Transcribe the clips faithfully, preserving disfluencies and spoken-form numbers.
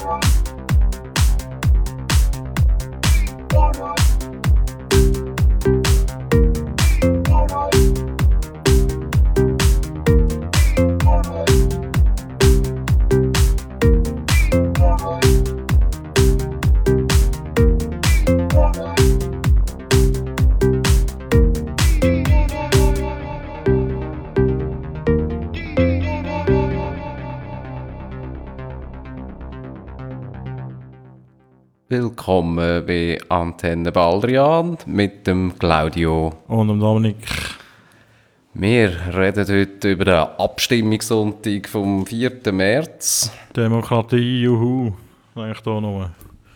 Willkommen bei Antenne Baldrian mit dem Claudio und dem Dominik. Wir reden heute über den Abstimmungssonntag vom vierten März. Demokratie, juhu. Eigentlich hier nur.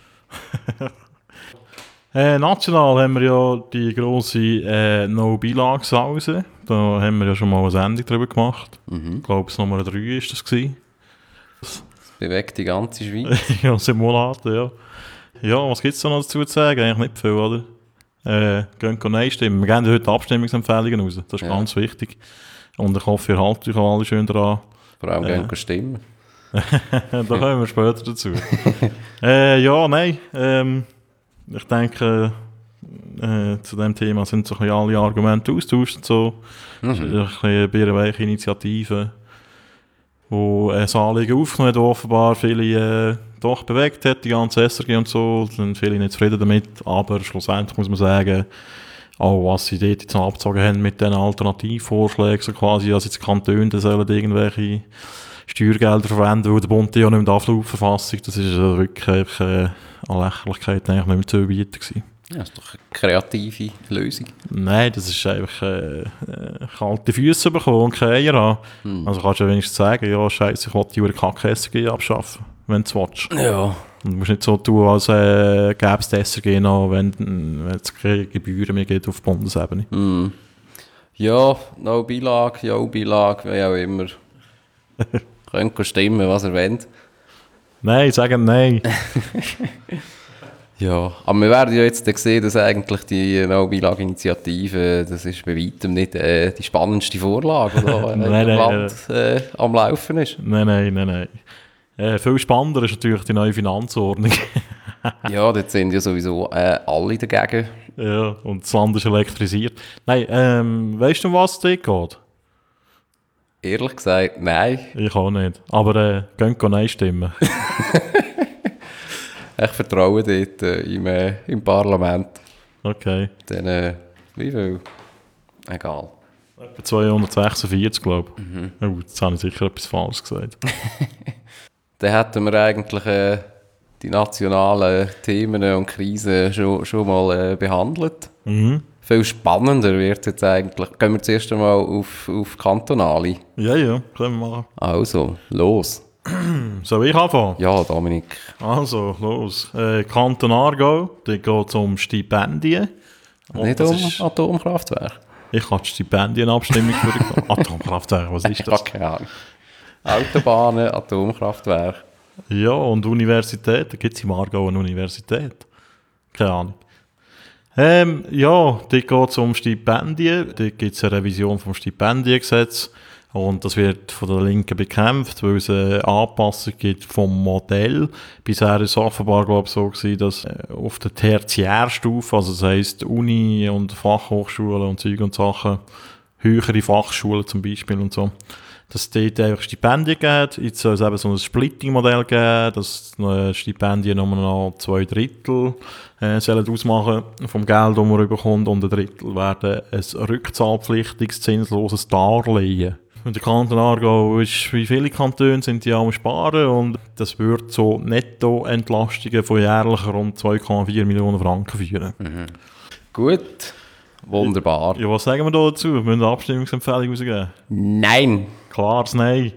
äh, national haben wir ja die grosse äh, No-Bilage-Sause. Da haben wir ja schon mal eine Sendung darüber gemacht. Mhm. Ich glaube, es Nummer drei war das. Das bewegt die ganze Schweiz. Ja, seit Monaten, ja. Ja, was gibt es da noch dazu zu sagen? Eigentlich nicht viel, oder? Äh, gehen wir Nein stimmen. Wir geben heute Abstimmungsempfehlungen raus. Das ist ja ganz wichtig. Und ich hoffe, ihr haltet euch alle schön dran. Vor allem äh, gehen wir stimmen. Da kommen wir später dazu. äh, ja, nein. Ähm, ich denke, äh, zu diesem Thema sind so ein bisschen alle Argumente austauscht. So. Mhm. Es ist ein bisschen eine bierweiche Initiative, wo ein Anliegen aufgenommen hat, offenbar viele äh, doch bewegt hat, die ganze S R G und so, sind viele nicht zufrieden damit, aber schlussendlich muss man sagen, auch was sie dort jetzt abgezogen haben mit diesen Alternativvorschlägen, so quasi, dass jetzt die Kantone sollen irgendwelche Steuergelder verwenden, weil der Bund ja nicht mehr darf, laut Verfassung, das ist äh, wirklich äh, an Lächerlichkeit eigentlich nicht mehr zu überbieten gewesen. Ja, das ist doch eine kreative Lösung. Nein, das ist einfach äh, äh, kalte Füße bekommen und keine Eier haben. Hm. Also kannst du ja wenigstens sagen, ja scheiße, ich will die Kacke-S R G abschaffen, wenn du es willst. Ja. Und du musst nicht so tun, als äh, gäbe es die S R G noch, wenn, wenn es keine Gebühren mehr gibt auf Bundesebene. Hm. Ja, no Beilage, ja Beilage, wie auch immer. Könnt stimmen, was ihr wollt. Nein, sagen nein. Ja, aber wir werden ja jetzt sehen, dass eigentlich die No-Beilage-Initiative, das ist bei weitem nicht äh, die spannendste Vorlage, die da in nein, dem nein, Land äh, am Laufen ist. Nein, nein, nein, nein. Äh, viel spannender ist natürlich die neue Finanzordnung. Ja, dort sind ja sowieso äh, alle dagegen. Ja, und das Land ist elektrisiert. Nein, ähm, weißt du, um was es dort geht? Ehrlich gesagt, nein. Ich auch nicht. Aber äh, gehen wir Nein stimmen. Ich vertraue dort äh, im, äh, im Parlament. Okay. Dann, äh, wie viel? Egal. Etwa zweihundertsechsundvierzig, glaube ich. Mhm. Oh, jetzt habe ich sicher etwas Falsches gesagt. Dann hätten wir eigentlich äh, die nationalen Themen und Krisen schon, schon mal äh, behandelt. Mhm. Viel spannender wird jetzt eigentlich. Gehen wir zuerst einmal auf, auf kantonale. Ja, ja, können wir machen. Also, los. Soll ich anfangen? Ja, Dominik. Also, los. Äh, Kanton Aargau, da geht es um Stipendien. Nicht um ist... Atomkraftwerk? Ich habe die Stipendienabstimmung für Atomkraftwerk, was ist das? Keine Ahnung. Autobahnen, Atomkraftwerk. Ja, und Universität, da gibt es im Aargau eine Universität. Keine Ahnung. Ähm, ja, dort geht es um Stipendien. Dort gibt es eine Revision vom Stipendiengesetz. Und das wird von der Linken bekämpft, weil es eine Anpassung gibt vom Modell. Bisher war es offenbar, glaube ich, so gewesen, dass auf der Tertiärstufe, also das heisst Uni und Fachhochschulen und Zeug und Sachen, höhere Fachschulen zum Beispiel und so, dass es dort einfach Stipendien gibt. Jetzt soll es eben so ein Splitting-Modell geben, dass Stipendien nur noch zwei Drittel äh, sollen ausmachen vom Geld, das man bekommt, und ein Drittel werden ein rückzahlpflichtiges, zinsloses Darlehen. Und der Kanton Aargau ist, wie viele Kantone sind die am Sparen, und das würde so Nettoentlastungen von jährlich rund zwei Komma vier Millionen Franken führen. Mhm. Gut, wunderbar. Ja, was sagen wir da dazu? Wir müssen eine Abstimmungsempfehlung rausgeben. Nein. Klares Nein.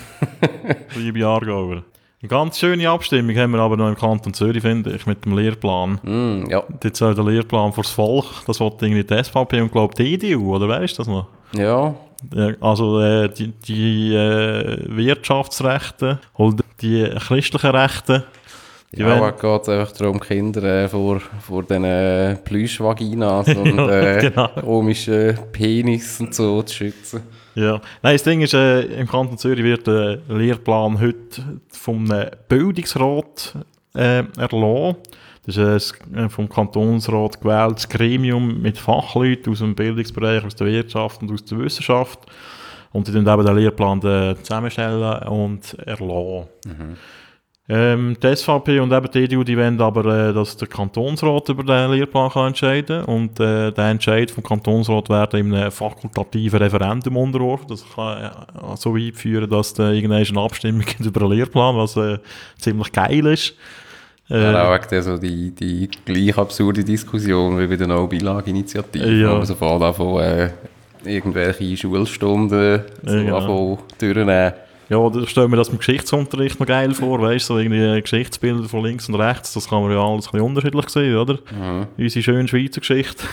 Liebe Aargauer. Eine ganz schöne Abstimmung haben wir aber noch im Kanton Zürich, finde ich, mit dem Lehrplan. Mm, ja. Jetzt soll der Lehrplan fürs Volk, das wollte irgendwie die S V P und glaube die E D U, oder weißt du das noch? Ja. Also äh, die, die äh, Wirtschaftsrechte und die christlichen Rechte, Ja, es geht einfach darum, Kinder äh, vor, vor diesen äh, Plüschvaginas und äh, genau. komischen Penis und so zu schützen. Ja, nein, das Ding ist, äh, im Kanton Zürich wird der Lehrplan heute vom Bildungsrat äh, erlassen. Das ist ein vom Kantonsrat gewähltes Gremium mit Fachleuten aus dem Bildungsbereich, aus der Wirtschaft und aus der Wissenschaft. Und die dann eben den Lehrplan äh, zusammenstellen und erlassen. Mhm. Ähm, die S V P und eben die E D U, die wollen aber, äh, dass der Kantonsrat über den Lehrplan kann entscheiden kann. Und äh, der Entscheid vom Kantonsrat werden in einem fakultativen Referendum unterworfen. Das kann äh, so weit führen, dass da irgendeine eine Abstimmung gibt über den Lehrplan, was äh, ziemlich geil ist. Äh, ja, auch so die, die gleich absurde Diskussion wie bei der No-Beilage-Initiative, ja. wo man sofort davon äh, irgendwelche Schulstunden so ja, genau. durchnehmen. Ja, da stellen wir das im Geschichtsunterricht noch geil vor, weißt du, so irgendwie Geschichtsbilder von links und rechts, das kann man ja alles ein bisschen unterschiedlich sehen, oder? Mhm. Unsere schöne Schweizer Geschichte.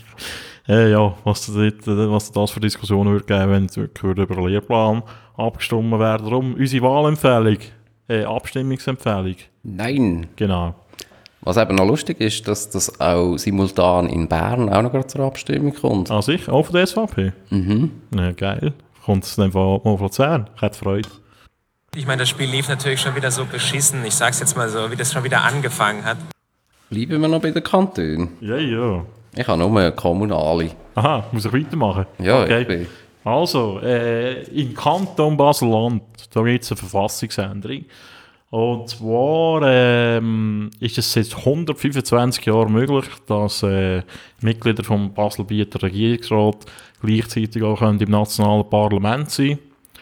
äh, ja, was, das, was das für Diskussionen würde geben, wenn wirklich über den Lehrplan abgestimmt werden. Darum unsere Wahlempfehlung, äh, Abstimmungsempfehlung. Nein. Genau. Was eben noch lustig ist, dass das auch simultan in Bern auch noch zur Abstimmung kommt. Ah, sicher? Auch von der S V P? Mhm. Ja, geil. Kommt es dann mal von Luzern? Ich hätte Freude. Ich meine, das Spiel lief natürlich schon wieder so beschissen. Ich sag's jetzt mal so, wie das schon wieder angefangen hat. Bleiben wir noch bei den Kantonen? Ja, ja. Ich habe nur eine kommunale. Aha, muss ich weitermachen? Ja, okay. Ich bin. Also, äh, im Kanton Basel-Land, da gibt es eine Verfassungsänderung. Und zwar ähm, ist es seit hundertfünfundzwanzig Jahren möglich, dass äh, Mitglieder vom Basel-Bieter Regierungsrat gleichzeitig auch im nationalen Parlament sein können.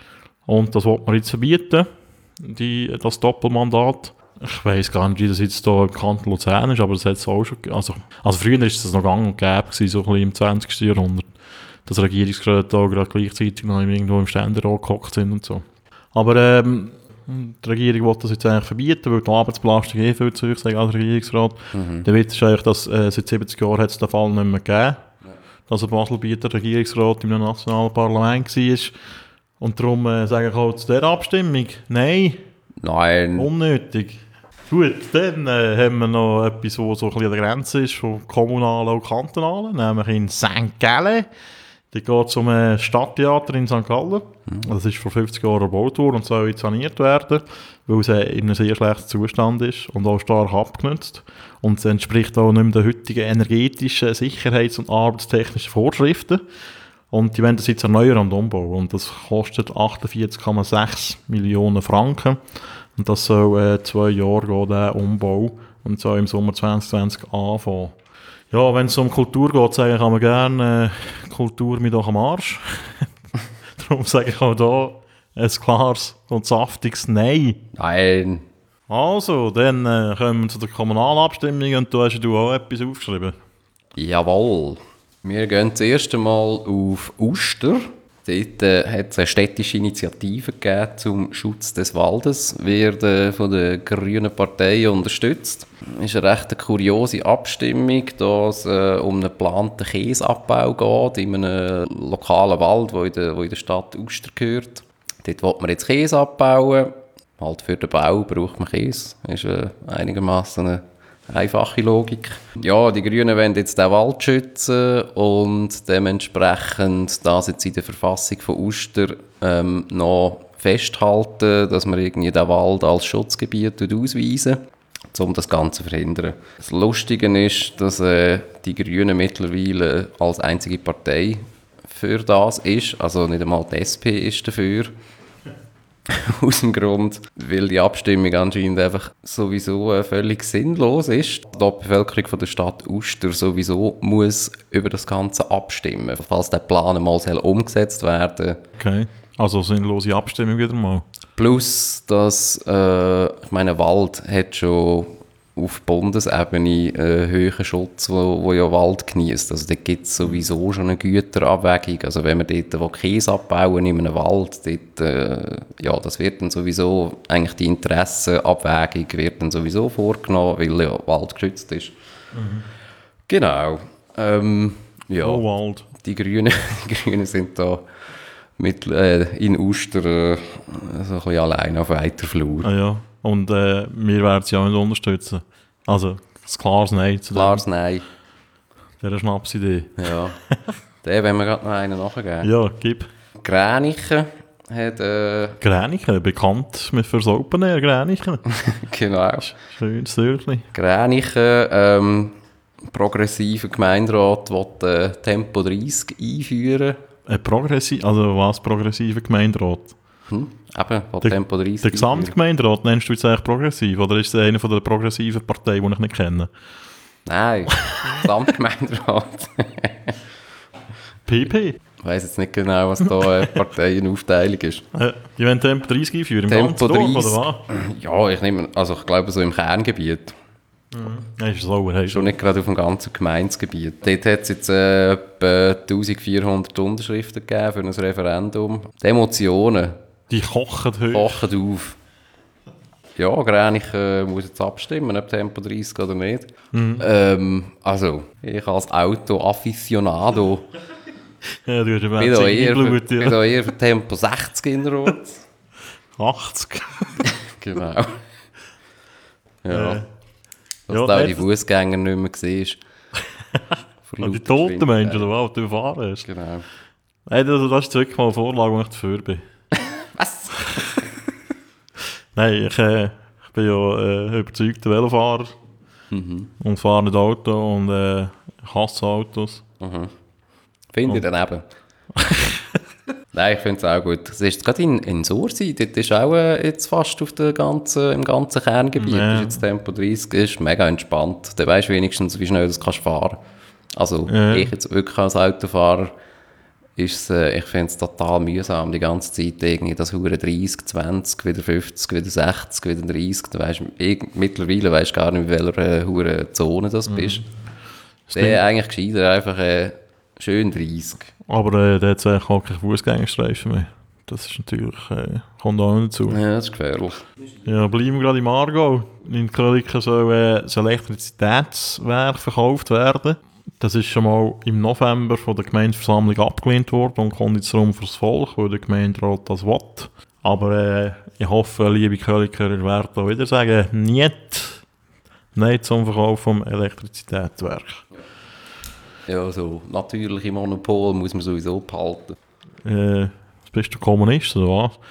Und das will man jetzt verbieten, die, das Doppelmandat. Ich weiss gar nicht, wie das jetzt hier im Kanton Luzern ist, aber das hat es auch schon. Also, also früher war das noch gang und gäbe, so ein bisschen im zwanzigsten Jahrhundert, dass Regierungsräte auch gerade gleichzeitig noch irgendwo im Ständerat gehockt sind und so. Aber ähm, die Regierung will das jetzt eigentlich verbieten, weil die Arbeitsbelastung eh viel zu hoch ist als Regierungsrat. Mhm. Der Witz ist eigentlich, dass äh, seit siebzig Jahren hat es den Fall nicht mehr gegeben, ja. dass ein Basel-Bieter Regierungsrat im nationalen Parlament war. Und darum äh, sage ich auch zu dieser Abstimmung, nein. Nein. Unnötig. Gut, dann äh, haben wir noch etwas, was so ein bisschen an der Grenze ist von kommunalen und kantonalen, nämlich in Sankt Gallen. Da geht es um ein Stadttheater in Sankt Gallen. Mhm. Das ist vor fünfzig Jahren gebaut worden und soll jetzt saniert werden, weil es in einem sehr schlechten Zustand ist und auch stark abgenutzt. Und es entspricht auch nicht mehr den heutigen energetischen, sicherheits- und arbeitstechnischen Vorschriften. Und die wollen das jetzt erneuern und umbauen. Und das kostet achtundvierzig Komma sechs Millionen Franken. Und das soll äh, zwei Jahre gehen, der Umbau. Und soll im Sommer zwanzig zwanzig anfangen. Ja, wenn es um Kultur geht, sage ich immer gerne, äh, Kultur mit auch am Arsch. Darum sage ich auch da ein klares und saftiges Nein. Nein. Also, dann äh, kommen wir zu der Kommunalabstimmung und da hast du auch etwas aufgeschrieben. Jawohl. Wir gehen das erste Mal auf Uster. Dort äh, hat es eine städtische Initiative gegeben zum Schutz des Waldes, wird äh, von der Grünen Partei unterstützt. Es ist eine recht kuriose Abstimmung, da es äh, um einen geplanten Käseabbau geht, in einem lokalen Wald, der in der, wo in der Stadt Uster gehört. Dort will man jetzt Käse abbauen. Halt für den Bau braucht man Käse. Das ist äh, einigermaßen eine einfache Logik. Ja, die Grünen wollen jetzt den Wald schützen und dementsprechend das jetzt in der Verfassung von Uster ähm, noch festhalten, dass man irgendwie den Wald als Schutzgebiet ausweisen, um das Ganze zu verhindern. Das Lustige ist, dass äh, die Grünen mittlerweile als einzige Partei für das ist, also nicht einmal die S P ist dafür. Aus dem Grund, weil die Abstimmung anscheinend einfach sowieso äh, völlig sinnlos ist. Die Bevölkerung von der Stadt Uster sowieso muss über das Ganze abstimmen, falls der Plan mal umgesetzt werden. Okay, also sinnlose Abstimmung wieder mal. Plus, dass, äh, ich meine, Wald hat schon auf Bundesebene einen höheren Schutz, wo, wo ja Wald genießt. Also da gibt es sowieso schon eine Güterabwägung. Also wenn man dort wo Käse abbauen in einem Wald, dort, äh, ja, das wird dann sowieso, eigentlich die Interessenabwägung wird dann sowieso vorgenommen, weil ja Wald geschützt ist. Mhm. Genau. Ähm, ja, oh, Wald. Die Grünen, die Grünen sind da mit, äh, in Uster äh, so ein bisschen allein auf weiter Flur. Ah, ja. Und äh, wir werden sie auch nicht unterstützen. Also, ein klares Nein zu Klares Nein. dieser Schnapsidee. Ja. Den wollen wir gerade noch einen nachgeben. Ja, gib. Gränichen hat... Äh, Gränichen, bekannt mit fürs Open Air, Gränichen. genau. Schönes Dörfli. Gränichen, ähm, progressiver Gemeinderat will äh, Tempo dreißig einführen. Ein progressiv, also was progressiver Gemeinderat? Hm? Eben, will Der, Tempo dreißig der Gesamtgemeinderat nennst du jetzt eigentlich progressiv? Oder ist es einer von der progressiven Parteien, die ich nicht kenne? Nein, Gesamtgemeinderat. P P? Ich weiss jetzt nicht genau, was da eine Parteienaufteilung ist. Äh, die wollen Tempo dreißig einführen, im Tempo ganzen Dorf, dreißig. oder was? Ja, ich nehme, also ich glaube so im Kerngebiet. Ja, ist sauer, hey. Schon nicht gerade auf dem ganzen Gemeindegebiet. Dort hat es jetzt äh, etwa eintausendvierhundert Unterschriften gegeben für ein Referendum. Die Emotionen Die kochen hoch. kochen auf. Ja, Gränichen äh, muss jetzt abstimmen, ob Tempo dreißig oder nicht. Mhm. Ähm, also, ich als Auto-Afficionado Ja, du hast ja bin da eher, für- Blut, bin ja. da eher für Tempo sechzig in der Rot. achtzig. Genau. Ja. Äh, Dass ja, du auch die dort- Fußgänger nicht mehr siehst. Vor Und die lauter toten Menschen, Geschwindigkeit. oder was, die du fahren hast. Genau. Hey, das, das ist wirklich mal eine Vorlage, wo ich dafür bin. Was? Nein, ich, äh, ich bin ja äh, überzeugter Velofahrer Mhm. und fahre nicht Auto und äh, ich hasse Autos. Finde ich daneben. Nein, ich finde es auch gut. Es ist gerade in, in Sursee, dort ist auch äh, jetzt fast auf der ganzen, im ganzen Kerngebiet. Ja. Ist jetzt Tempo dreißig, ist mega entspannt. Du weißt wenigstens, wie schnell du kannst fahren. Also Ja. ich jetzt wirklich als Autofahrer, ist äh, ich finde es total mühsam, die ganze Zeit irgendwie das Hure dreißig, zwanzig, wieder fünfzig, wieder sechzig, wieder dreißig. Du weißt, irg- mittlerweile weißt du gar nicht, in welcher äh, Hure Zone das bist. Der eigentlich gescheiter einfach äh, schön dreißig. Aber äh, der hat eigentlich auch keinen Fußgängerstreifen mehr. Das ist natürlich, äh, kommt auch nicht dazu. Ja, das ist gefährlich. Ja, bleiben wir gerade im Aargau. In Kröliken soll äh, das Elektrizitätswerk verkauft werden. Das ist schon mal im November von der Gemeindeversammlung abgelehnt worden und kommt jetzt darum fürs Volk, weil der Gemeinderat das will. Aber äh, ich hoffe, liebe Kröliker, ihr werdet auch wieder sagen, nicht, nein zum Verkauf vom Elektrizitätswerk. Ja, so natürliche Monopol muss man sowieso behalten. Äh, bist du Kommunist oder was?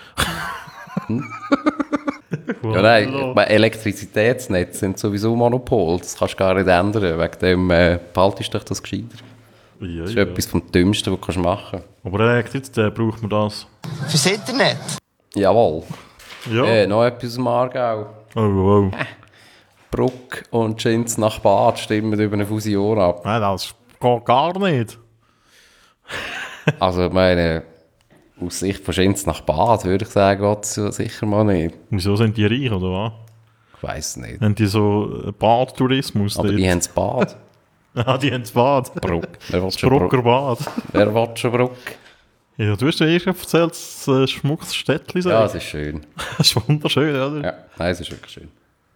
Ja, nein, ich meine, Elektrizitätsnetze sind sowieso Monopol. Das kannst du gar nicht ändern. Wegen dem äh, behaltest du dich das gescheiter. Ja, Das ist ja. etwas vom Dümmsten, was du machen kannst. Aber Elektrizität braucht man das. Fürs Internet. Jawohl. Ja. Äh, noch etwas aus dem Aargau. Oh, oh. Bruck und Schinz nach Bad stimmen über eine Fusion ab. Nein, das geht gar nicht. Also, ich meine, aus Sicht von Schinz nach Bad würde ich sagen, geht es ja sicher mal nicht. Wieso sind die reich, oder was? Ich weiss es nicht. Haben die so äh, Badtourismus? Aber dort? die haben das Bad. Ah, die haben das Bad. Bruck. Wer will Das schon Brucker Bruck? Bad. Wer will schon Bruck? Ja, du hast ja erst erzählt, dass es ein schmuckes Städtchen sei. Ja, es ist schön. Das ist wunderschön, oder? Ja, nein, es ist wirklich schön.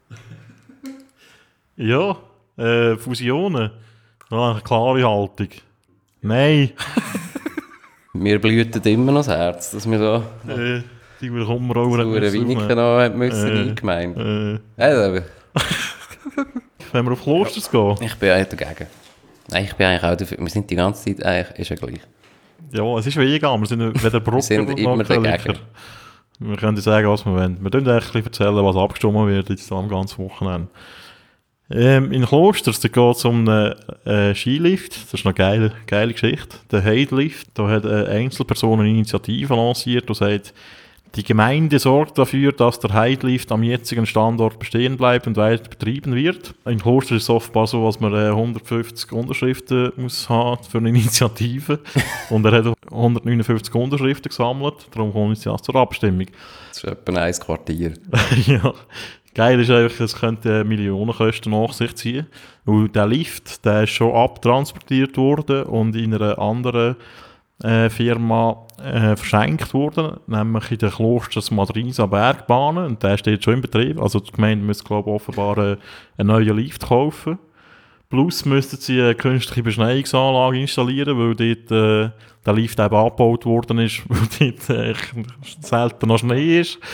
Ja, äh, Fusionen. Ah, eine klare Haltung. Nein. Mir blühtet immer noch das Herz, dass wir da äh, die wir kommen auch so eine Winiken noch haben müssen Äh. eingemeint. äh, Also, Wenn wir auf Klosters gehen. ich bin eigentlich dagegen. Nein, ich bin eigentlich auch dafür. Wir sind die ganze Zeit eigentlich, ist ja gleich. Ja, es ist vegan. Wir sind weder Brucker sind noch immer Kröliker. dagegen. Wir können dir sagen, was wir wollen. Wir können euch ein bisschen erzählen, was abgestimmt wird jetzt am ganzen Wochenende. Ähm, in Klosters geht es um einen äh, Skilift. Das ist eine geile, geile Geschichte. Der Heidlift. Da hat eine Einzelperson eine Initiative lanciert und sagt, die Gemeinde sorgt dafür, dass der Heidlift am jetzigen Standort bestehen bleibt und weiter betrieben wird. In Klosters ist es offenbar so, dass man äh, hundertfünfzig Unterschriften muss haben für eine Initiative. Und er hat hundertneunundfünfzig Unterschriften gesammelt. Darum kommt es ja zur Abstimmung. Das ist etwa ein Quartier. Ja. Geil ist einfach, es könnte Millionenkosten nach sich ziehen. Weil der Lift, der ist schon abtransportiert worden und in einer anderen äh, Firma äh, verschenkt worden, nämlich in der Klosters Madrisa Bergbahnen. Und der steht schon in Betrieb. Also die Gemeinde müsste, glaube ich, offenbar äh, einen neuen Lift kaufen. Plus müssten sie eine künstliche Beschneiungsanlage installieren, weil dort äh, der Lift eben abgebaut worden ist, weil dort äh, selten noch Schnee ist.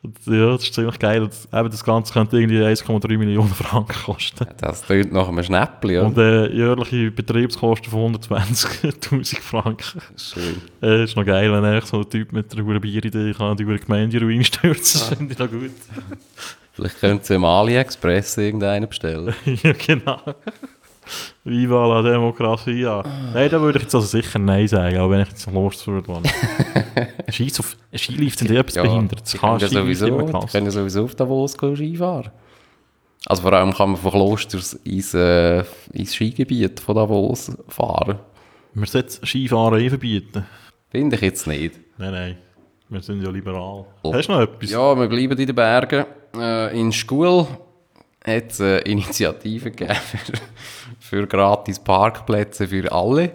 Ja, das ist ziemlich geil. Das, eben das Ganze könnte irgendwie eins Komma drei Millionen Franken kosten. Das klingt nach einem Schnäppli, oder? Und äh, jährliche Betriebskosten von hundertzwanzigtausend Franken. Schön. Äh, ist noch geil, wenn echt so ein Typ mit einer guten Bieridee kann die Gemeinde in Ruin stürzen. Das finde ich noch gut. Vielleicht könnt ihr im AliExpress irgendeinen bestellen. Ja, genau. Viva la Demokratie, ja. Nein, da würde ich jetzt also sicher Nein sagen, auch wenn ich jetzt los würde. Scheiß auf Skilift sind eh etwas behindert. Das die kann können ja Skilift sowieso, immer die klasse. können ja sowieso auf Davos gehen Skifahren. Also vor allem kann man von Klosters ins, äh, ins Skigebiet von Davos fahren. Wir sollten Skifahren eh verbieten. Finde ich jetzt nicht. Nein, nein. Wir sind ja liberal. Oh. Hast du noch etwas? Ja, wir bleiben in den Bergen. Äh, in Schkuhl hat es eine Initiative gegeben für, für gratis Parkplätze für alle.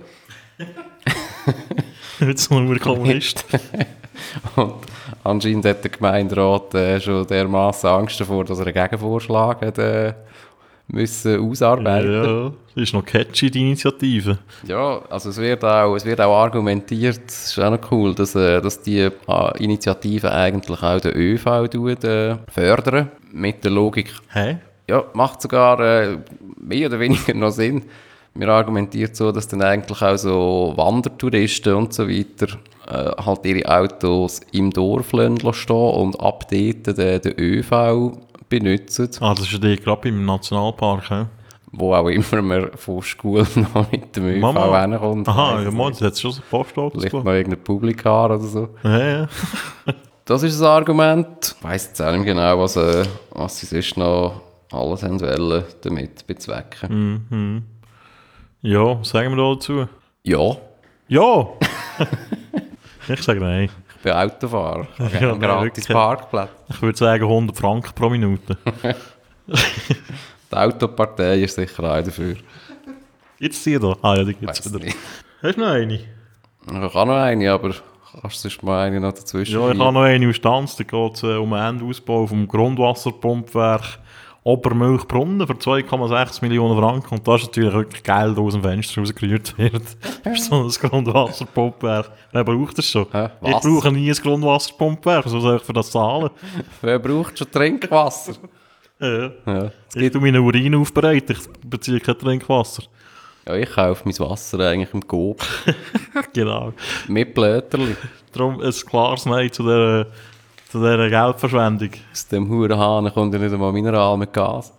Jetzt nur Kommunist. Und anscheinend hat der Gemeinderat äh, schon dermassen Angst davor, dass er einen Gegenvorschlag hat, äh, müssen ausarbeiten. Ja, das ist noch catchy, die Initiative. Ja, also es wird auch, es wird auch argumentiert, das ist auch noch cool, dass, äh, dass die äh, Initiative eigentlich auch den ÖV tut, äh, fördern, mit der Logik. Hä? Ja, macht sogar äh, mehr oder weniger noch Sinn. Wir argumentiert so, dass dann eigentlich auch so Wandertouristen und so weiter äh, halt ihre Autos im Dorf stehen lassen und ab dort den, den ÖV benutzen. Ah, das ist ja gerade im Nationalpark, hä? Wo auch immer man von Schule noch mit dem ÖV Mama. hinkommt. Aha, ja, Mann, das hat schon so Postautos Vielleicht gemacht. noch irgendein Publikar oder so. Ja, ja. Das ist das Argument. Ich weiss jetzt auch nicht genau, was, äh, was sie sonst noch alles haben wollen damit bezwecken. Mhm. Ja, was sagen wir da dazu? Ja, Ja! Ich sage nein. ich bin Autofahrer. Ich habe Ja, gerne nein, gratis wirklich. Parkplatz. Ich würde sagen hundert Franken pro Minute. Die Autopartei ist sicher auch dafür. Jetzt die da? Ah ja, die gibt es Weiss wieder. nicht. Hast du noch eine? Ich habe noch eine, aber kannst du sonst mal eine noch dazwischen Ja, ich schieben? habe noch eine aus Stanz. Da geht es äh, um den Endausbau vom Grundwasserpumpwerk Obermilchbrunnen für zwei Komma sechs Millionen Franken. Und das ist natürlich wirklich Geld, das aus dem Fenster rausgerührt wird. Für so ein Grundwasserpumpwerk. Wer braucht das schon? Hä? Ich Was? brauche nie ein Grundwasserpumpwerk. So soll ich für das zahlen? Wer braucht schon Trinkwasser? Ja. Ja. Ich tue meinen Urin aufbereiten. Ich beziehe kein Trinkwasser. Ja, ich kaufe mein Wasser eigentlich im Coop. Genau. Mit Blöterli. Darum ein klares Nein zu dieser, zu dieser Geldverschwendung. Aus dem Hurenhahn kommt ja nicht einmal Mineral mit Gas.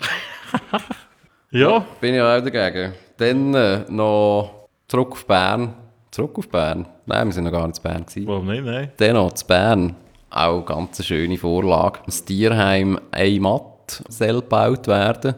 Ja. Bin ich auch dagegen. Dann äh, noch zurück auf Bern. Zurück auf Bern? Nein, wir sind noch gar nicht in Bern gewesen. Warum nicht? Nein. Dann noch zu Bern. Auch eine ganz schöne Vorlage. Das Tierheim Eimatt soll gebaut werden.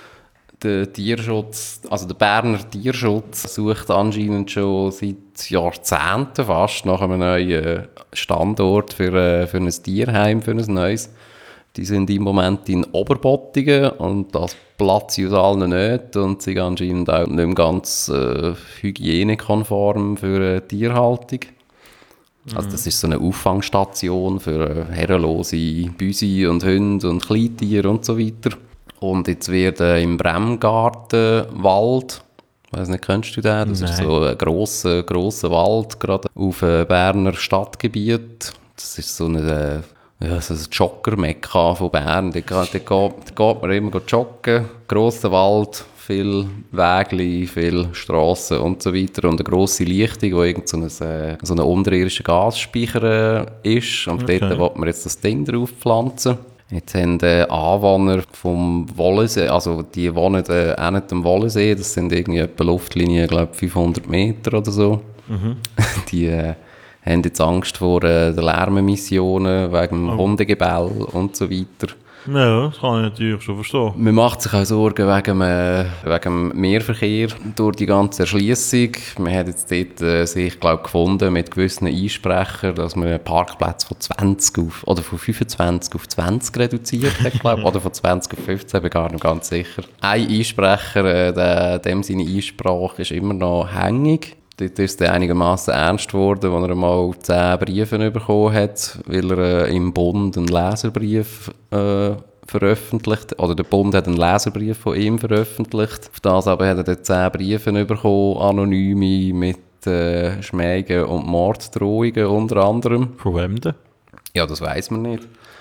Der Tierschutz, also der Berner Tierschutz sucht anscheinend schon seit Jahrzehnten fast nach einem neuen Standort für, äh, für ein Tierheim, für ein neues. Die sind im Moment in Oberbottingen und das platzt aus allen Nähten und sind anscheinend auch nicht mehr ganz äh, hygienekonform für äh, Tierhaltung. Also das ist so eine Auffangstation für äh, herrenlose Büsi und Hunde und Kleintiere und so weiter. Und jetzt wird äh, im Bremgartenwald, ich weiss nicht, kennst du den? Das ist Nein. so ein grosser, grosser Wald, gerade auf äh, Berner Stadtgebiet. Das ist so eine, äh, ja, so ein Jogger-Mekka von Bern. Da geht, da geht, da geht man immer joggen. Grosser Wald, viel Wege, viel Strassen und so weiter. Und eine grosse Lichtung, wo irgend so ein, äh, so ein unterirdischer Gasspeicher äh, ist. Und Okay. dort will man jetzt das Ding drauf pflanzen. Jetzt haben die Anwohner vom Wollensee, also die wohnen äh, auch nicht am Wollensee, das sind irgendwie etwa Luftlinie, glaube ich, fünfhundert Meter oder so. Mhm. Die äh, haben jetzt Angst vor äh, den Lärmemissionen wegen dem Oh. Hundegebell und so weiter. Ja, das kann ich natürlich schon verstehen. Man macht sich auch Sorgen wegen, äh, wegen dem Mehrverkehr durch die ganze Erschliessung. Man hat jetzt dort äh, sich, glaube gefunden mit gewissen Einsprechern, dass man einen Parkplatz von zwanzig auf, oder von fünfundzwanzig auf zwanzig reduziert hat, glaube oder von zwanzig auf fünfzehn, bin gar nicht ganz sicher. Ein Einsprecher, äh, der, dem seine Einsprache ist immer noch hängig. Dort ist er einigermaßen ernst geworden, als er einmal zehn Briefe bekommen hat, weil er äh, im Bund einen Leserbrief äh, veröffentlicht, oder der Bund hat einen Leserbrief von ihm veröffentlicht. Auf das aber hat er dann zehn Briefe bekommen, anonyme, mit äh, Schmägen und Morddrohungen unter anderem. Von wem denn? Ja, das weiss man nicht.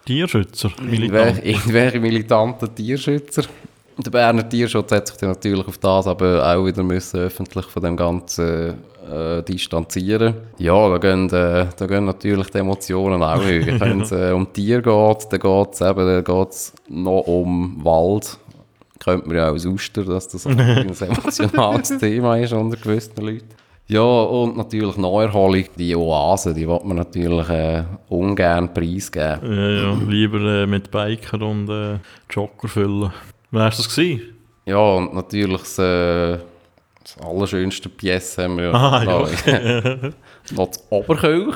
Tierschützer, Irgendwelche, irgendwelche militanten Tierschützer. Der Berner Tierschutz hat sich dann natürlich auf das aber auch wieder müssen öffentlich von dem Ganzen äh, distanzieren. Ja, da gehen, äh, da gehen natürlich die Emotionen auch höher. Wenn es äh, um Tiere geht, dann geht es eben dann geht's noch um Wald. Kennt man ja auch aus Uster, dass das ein emotionales Thema ist unter gewissen Leuten. Ja, und natürlich Naherholung, die Oase, die will man natürlich äh, ungern preisgeben. Ja, ja, lieber äh, mit Biker und äh, Jogger füllen. Wie war das gewesen? Ja, und natürlich das, äh, das allerschönste Pièce haben wir ja, Ah, noch, ja. noch das Oberkirch.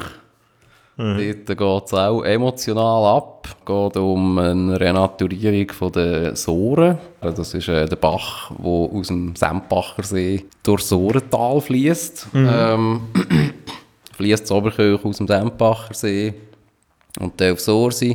Ja. Dort geht es auch emotional ab. Es geht um eine Renaturierung von der Sohre. Das ist äh, der Bach, der aus dem Sempacher See durch Sohrental fließt. Mhm. Ähm, fließt das Oberkirch aus dem Sempacher See und dann auf Sohrsee.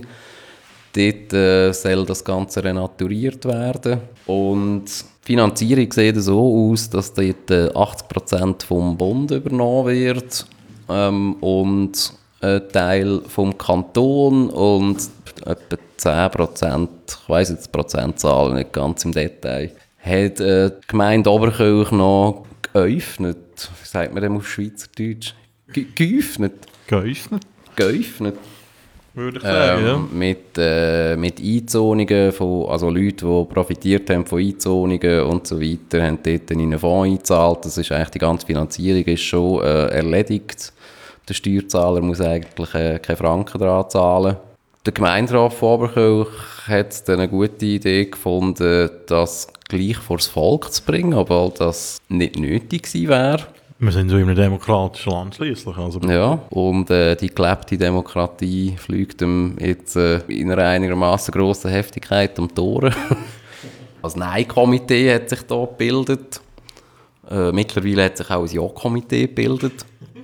Dort äh, soll das Ganze renaturiert werden. Und die Finanzierung sieht so aus, dass dort äh, achtzig Prozent vom Bund übernommen wird ähm, und ein Teil vom Kanton und etwa zehn Prozent, ich weiss jetzt die Prozentzahl nicht ganz im Detail, hat äh, die Gemeinde Oberkirch noch geöffnet. Wie sagt man dem auf Schweizerdeutsch? Ge- geöffnet? Geöffnet? Geöffnet. Würde ich sagen, ähm, ja. Mit, äh, mit Einzonungen von, also Leute, die profitiert haben von Einzonungen und so weiter, haben dort in einen Fonds eingezahlt. Das ist eigentlich, die ganze Finanzierung ist schon äh, erledigt. Der Steuerzahler muss eigentlich äh, keine Franken daran zahlen. Der Gemeinderat von Oberkirch hat dann eine gute Idee gefunden, das gleich vors Volk zu bringen, obwohl das nicht nötig gewesen wäre. Wir sind so in einem demokratischen Land schliesslich. Also. Ja, und äh, die gelebte Demokratie fliegt ihm jetzt äh, in einer einigermaßen grossen Heftigkeit um die Ohren. Das Nein-Komitee hat sich da gebildet. Äh, mittlerweile hat sich auch ein Ja-Komitee gebildet.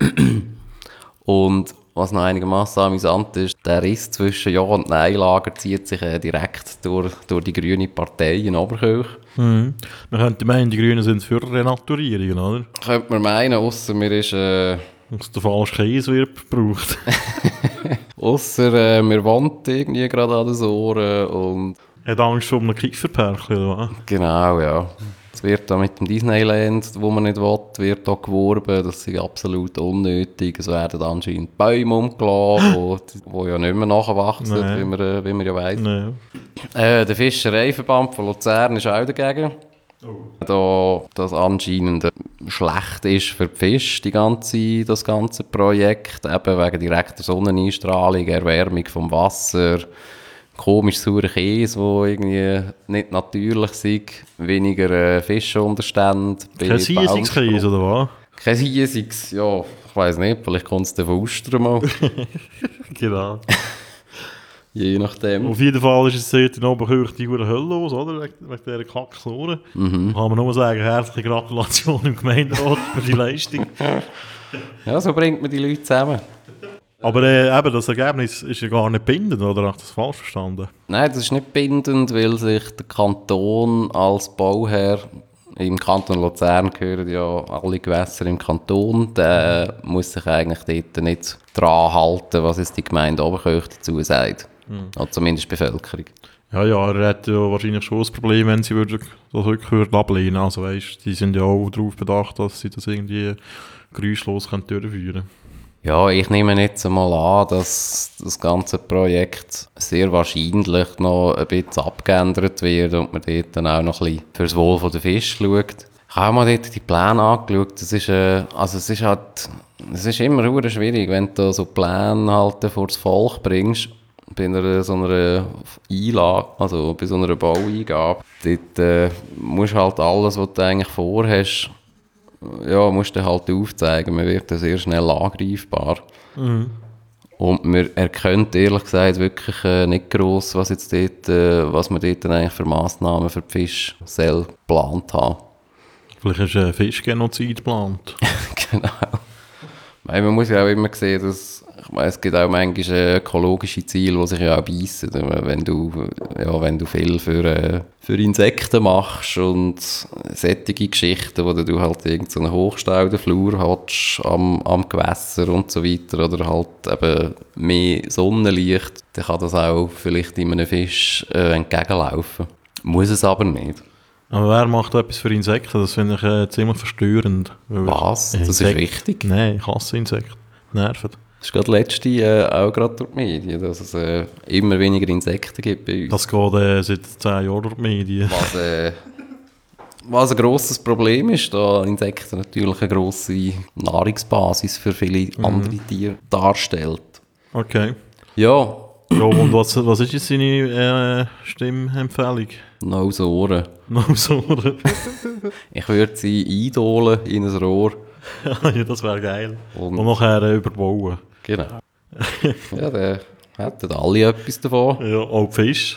Und was noch einigermaßen amüsant ist, der Riss zwischen Ja- und Nein-Lager zieht sich äh, direkt durch, durch die grüne Partei in Oberkirch. Mhm. Man könnte meinen, die Grünen sind für Renaturierungen, oder? Könnte man meinen, ausser mir ist... Äh, Dass der falsche Käse wird gebraucht. ausser äh, mir wohnt irgendwie gerade an den Ohren und... Hat Angst vor einem Kieferpärchen, oder was? Genau, ja. Es wird da mit dem Disneyland, wo man nicht will, wird da geworben. Das ist absolut unnötig. Es werden anscheinend Bäume umgelassen, wo, wo ja nicht mehr nachwachsen, Nee. wie man, äh, wie man ja weiss. Nee. Äh, der Fischereiverband von Luzern ist auch dagegen. Oh. Da das anscheinend schlecht ist für die Fische, die ganze, das ganze Projekt. Eben wegen direkter Sonneneinstrahlung, Erwärmung vom Wasser, komisch saurer Käse, der irgendwie nicht natürlich ist, weniger äh, Fischunterstände. Kein Siesigskäse, oder was? Kein Siesigs, ja, ich weiss nicht, vielleicht kommt es dann von Austern mal. Genau. Je nachdem. Auf jeden Fall ist es dort in Oberkirch die Hölle los, oder? Wegen, wegen dieser Kacksohre. Mhm. Kann man nur sagen, herzliche Gratulation im Gemeinderat für die Leistung. Ja, so bringt man die Leute zusammen. Aber äh, eben, das Ergebnis ist ja gar nicht bindend, oder? Habe ich das falsch verstanden? Nein, das ist nicht bindend, weil sich der Kanton als Bauherr, im Kanton Luzern gehören ja alle Gewässer im Kanton, der muss sich eigentlich dort nicht dran halten, was jetzt die Gemeinde Oberkirch dazu sagt. Mhm. Oder zumindest die Bevölkerung. Ja, ja, er hat ja wahrscheinlich schon das Problem, wenn sie würden das wirklich ablehnen. Also weißt, die sind ja auch darauf bedacht, dass sie das irgendwie geräuschlos durchführen können. Ja, ich nehme jetzt einmal an, dass das ganze Projekt sehr wahrscheinlich noch ein bisschen abgeändert wird und man dort dann auch noch ein bisschen fürs Wohl der Fische schaut. Ich habe mir dort die Pläne angeschaut. Es ist, äh, also es ist halt, es ist immer sehr schwierig, wenn du so Pläne halt vor das Volk bringst, bei einer so einer Einlage, also bei so einer Baueingabe. Dort äh, musst halt alles, was du eigentlich vorhast, ja, musst du halt aufzeigen. Man wird dann sehr schnell angreifbar. Mhm. Und man erkennt ehrlich gesagt wirklich äh, nicht gross, was, jetzt dort, äh, was man dort eigentlich für Massnahmen für die Fische soll geplant haben. Vielleicht ist ein Fischgenozid geplant. Genau. Weil man muss ja auch immer sehen, dass es gibt auch manchmal ökologische Ziele, die sich ja auch beißen. Wenn du, ja, wenn du viel für, äh, für Insekten machst und solche Geschichten, wo du halt irgendeinen so Hochstaudenflur hast am, am Gewässer und so weiter oder halt eben mehr Sonnenlicht, dann kann das auch vielleicht in einem Fisch äh, entgegenlaufen. Muss es aber nicht. Aber wer macht etwas für Insekten? Das finde ich äh, ziemlich verstörend. Was? Das ist wichtig? Nein, ich hasse Insekten. Nerven. Das ist gerade letzte äh, auch gerade durch die Medien, dass es äh, immer weniger Insekten gibt bei uns. Das geht äh, seit zehn Jahren durch die Medien. Was, äh, was ein grosses Problem ist, da Insekten natürlich eine grosse Nahrungsbasis für viele mhm. andere Tiere darstellt. Okay. Ja. Ja, und was, was ist jetzt seine äh, Stimmempfehlung? Nausohren. Nausohren. Ich würde sie eindolen in ein Rohr. Ja, das wäre geil. Und, und nachher äh, überbauen. Genau. Ja, dann hätten alle etwas davon. Ja, auch die Fische.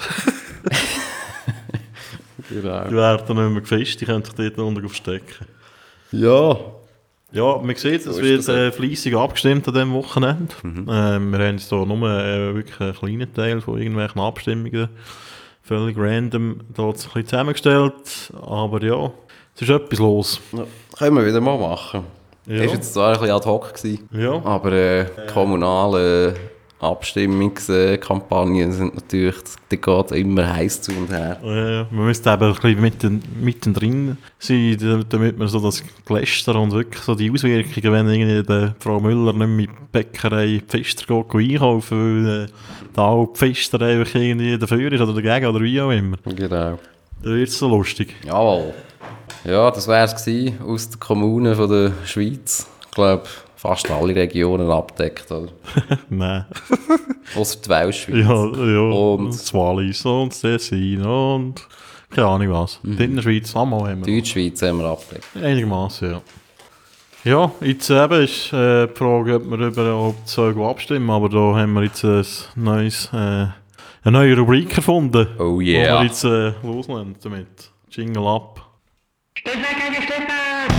Genau. Die werden nicht mehr gefischt, die können sich dort unten verstecken. Ja. Ja, man sieht, so es wird äh, fleissig abgestimmt an diesem Wochenende. Mhm. Ähm, wir haben jetzt hier nur äh, wirklich einen kleinen Teil von irgendwelchen Abstimmungen völlig random dort ein bisschen zusammengestellt. Aber ja, es ist etwas los. Ja, können wir wieder mal machen. Ja. Das war jetzt zwar ein bisschen ad hoc gewesen, ja. aber äh, kommunale Abstimmungskampagnen sind natürlich, da geht immer heiß zu und her. Ja, man müsste eben ein bisschen mitten, mittendrin sein, damit man so das Geläster und wirklich so die Auswirkungen, wenn irgendwie der Frau Müller nicht mehr mit der Bäckerei Pfister geht einkaufen, weil äh, da auch die Pfister einfach irgendwie dafür ist oder dagegen oder wie auch immer. Genau. Da wird es so lustig. Jawohl. Ja, das wäre es gewesen aus der Kommune von der Schweiz. Ich glaube, fast alle Regionen abdeckt, oder? Nein. Ausser die Weltschweiz. Ja, ja. Und das Wallis und das Tessin und keine Ahnung was. Mhm. In der Schweiz einmal haben wir. Deutschschweiz haben wir abdeckt. Einigermaßen, ja. Ja, jetzt eben ist äh, die Frage, ob wir überhaupt so abstimmen, aber da haben wir jetzt ein neues, äh, eine neue Rubrik erfunden. Oh yeah. Wo wir jetzt äh, loslegen damit. Jingle ab. Stefan gegen Stefan!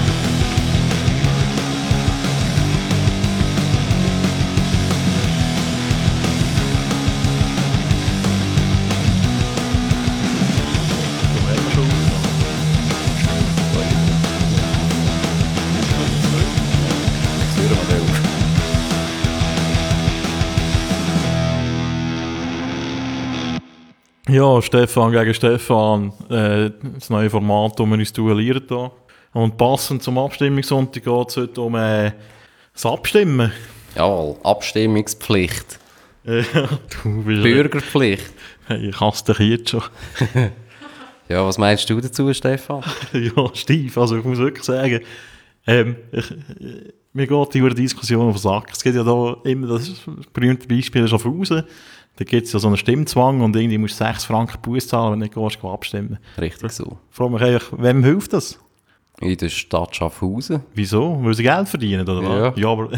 Ja, Stefan gegen Stefan, äh, das neue Format, das wir uns duellieren hier. Und passend zum Abstimmungssonntag geht es heute um äh, das Abstimmen. Jawohl, Abstimmungspflicht. Ja, du bist Bürgerpflicht. Hey, ich hasse dich jetzt schon. Ja, was meinst du dazu, Stefan? Ja, Steve, also ich muss wirklich sagen, ähm, ich, mir geht die Diskussion auf den Sack. Es gibt ja da immer das berühmte Beispiel Schaffhausen. Da gibt es ja so einen Stimmzwang und irgendwie musst du sechs Franken Buß zahlen, wenn du nicht gehst, abstimmen. Richtig so. Ich frage mich eigentlich, wem hilft das? In der Stadt Schaffhausen. Wieso? Weil sie Geld verdienen, oder was? Ja. Ja, aber...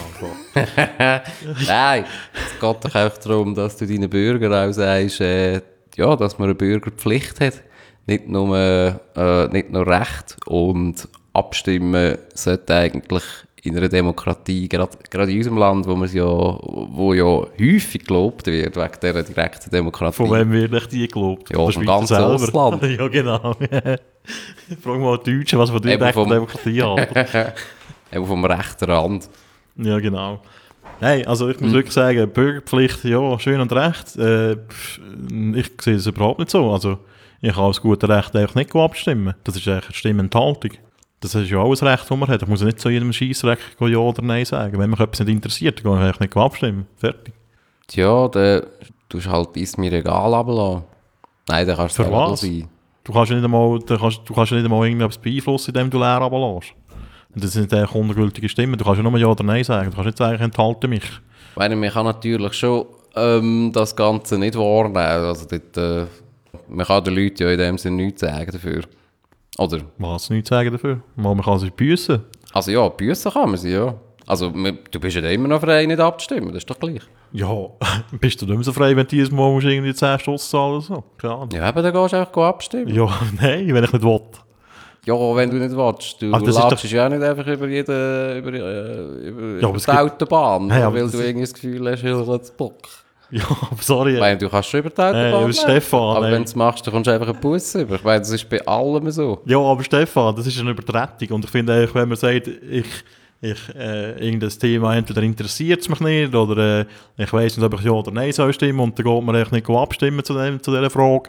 Nein, es geht doch auch darum, dass du deinen Bürgern auch sagst, äh, ja, dass man eine Bürgerpflicht hat. Nicht nur, äh, nicht nur Recht. Und abstimmen sollte eigentlich in einer Demokratie, gerade, gerade in unserem Land, wo, ja, wo ja häufig gelobt wird, wegen dieser direkten Demokratie. Von wem wird echt die gelobt? Ja, vom ganzen Ausland. Ja, genau. Frag mal die Deutschen, was von der direkten Demokratie haben. Eben vom rechten Rand. Ja, genau. Nein, also ich muss hm. wirklich sagen, Bürgerpflicht, ja, schön und recht. Äh, ich sehe es überhaupt nicht so. Also, ich habe das gute Recht, einfach nicht abstimmen. Das ist eigentlich eine Stimmenthaltung. Das ist ja alles Recht, das man hat. Ich muss ja nicht zu jedem Scheissrecht Ja oder Nein sagen. Wenn mich etwas nicht interessiert, dann kann ich eigentlich nicht abstimmen. Fertig. Tja, dann tust du halt bis mir egal runterlassen. Nein, dann kannst du es auch sein. Du kannst ja nicht einmal, du kannst, du kannst ja nicht einmal irgendetwas beeinflussen, indem du leer runterlässt. Das sind eigentlich ungültige Stimmen. Du kannst ja nur Ja oder Nein sagen. Du kannst nicht sagen, ich enthalte mich. Ich meine, man kann natürlich schon ähm, das Ganze nicht wahrnehmen. Also dort, äh, man kann den Leuten ja in dem Sinne nichts sagen dafür. Oder? Was nichts sagen dafür? Man kann sich büssen. Also ja, büssen kann man sie, ja. Also du bist ja immer noch frei, nicht abzustimmen, das ist doch gleich. Ja, bist du nicht mehr so frei, wenn du dieses Mal musst irgendwie zehn Stutz zahlen oder so? Keine Ahnung. Ja, aber dann gehst du einfach abstimmen. Ja, nein, wenn ich nicht will. Ja, wenn du nicht willst. Du Also das ist latschst doch- ja auch nicht einfach über jede, über, äh, über, Ja, über aber es die gibt- Autobahn, Hey, aber weil das du ist- irgendwie das Gefühl hast, ich habe den Bock. Ja, aber sorry. Ich meine, du kannst schon über die Hey, Autobahn aber laufen, Stefan, aber hey. wenn du es machst, dann kommst du einfach einen Bus über. Ich meine, das ist bei allem so. Ja, aber Stefan, das ist eine Übertretung. Und ich finde eigentlich, wenn man sagt, ich, ich, äh, irgendein Thema entweder interessiert es mich nicht oder äh, ich weiss nicht, ob ich ja oder nein soll stimmen und dann geht man eigentlich nicht abstimmen zu, dem, zu dieser Frage,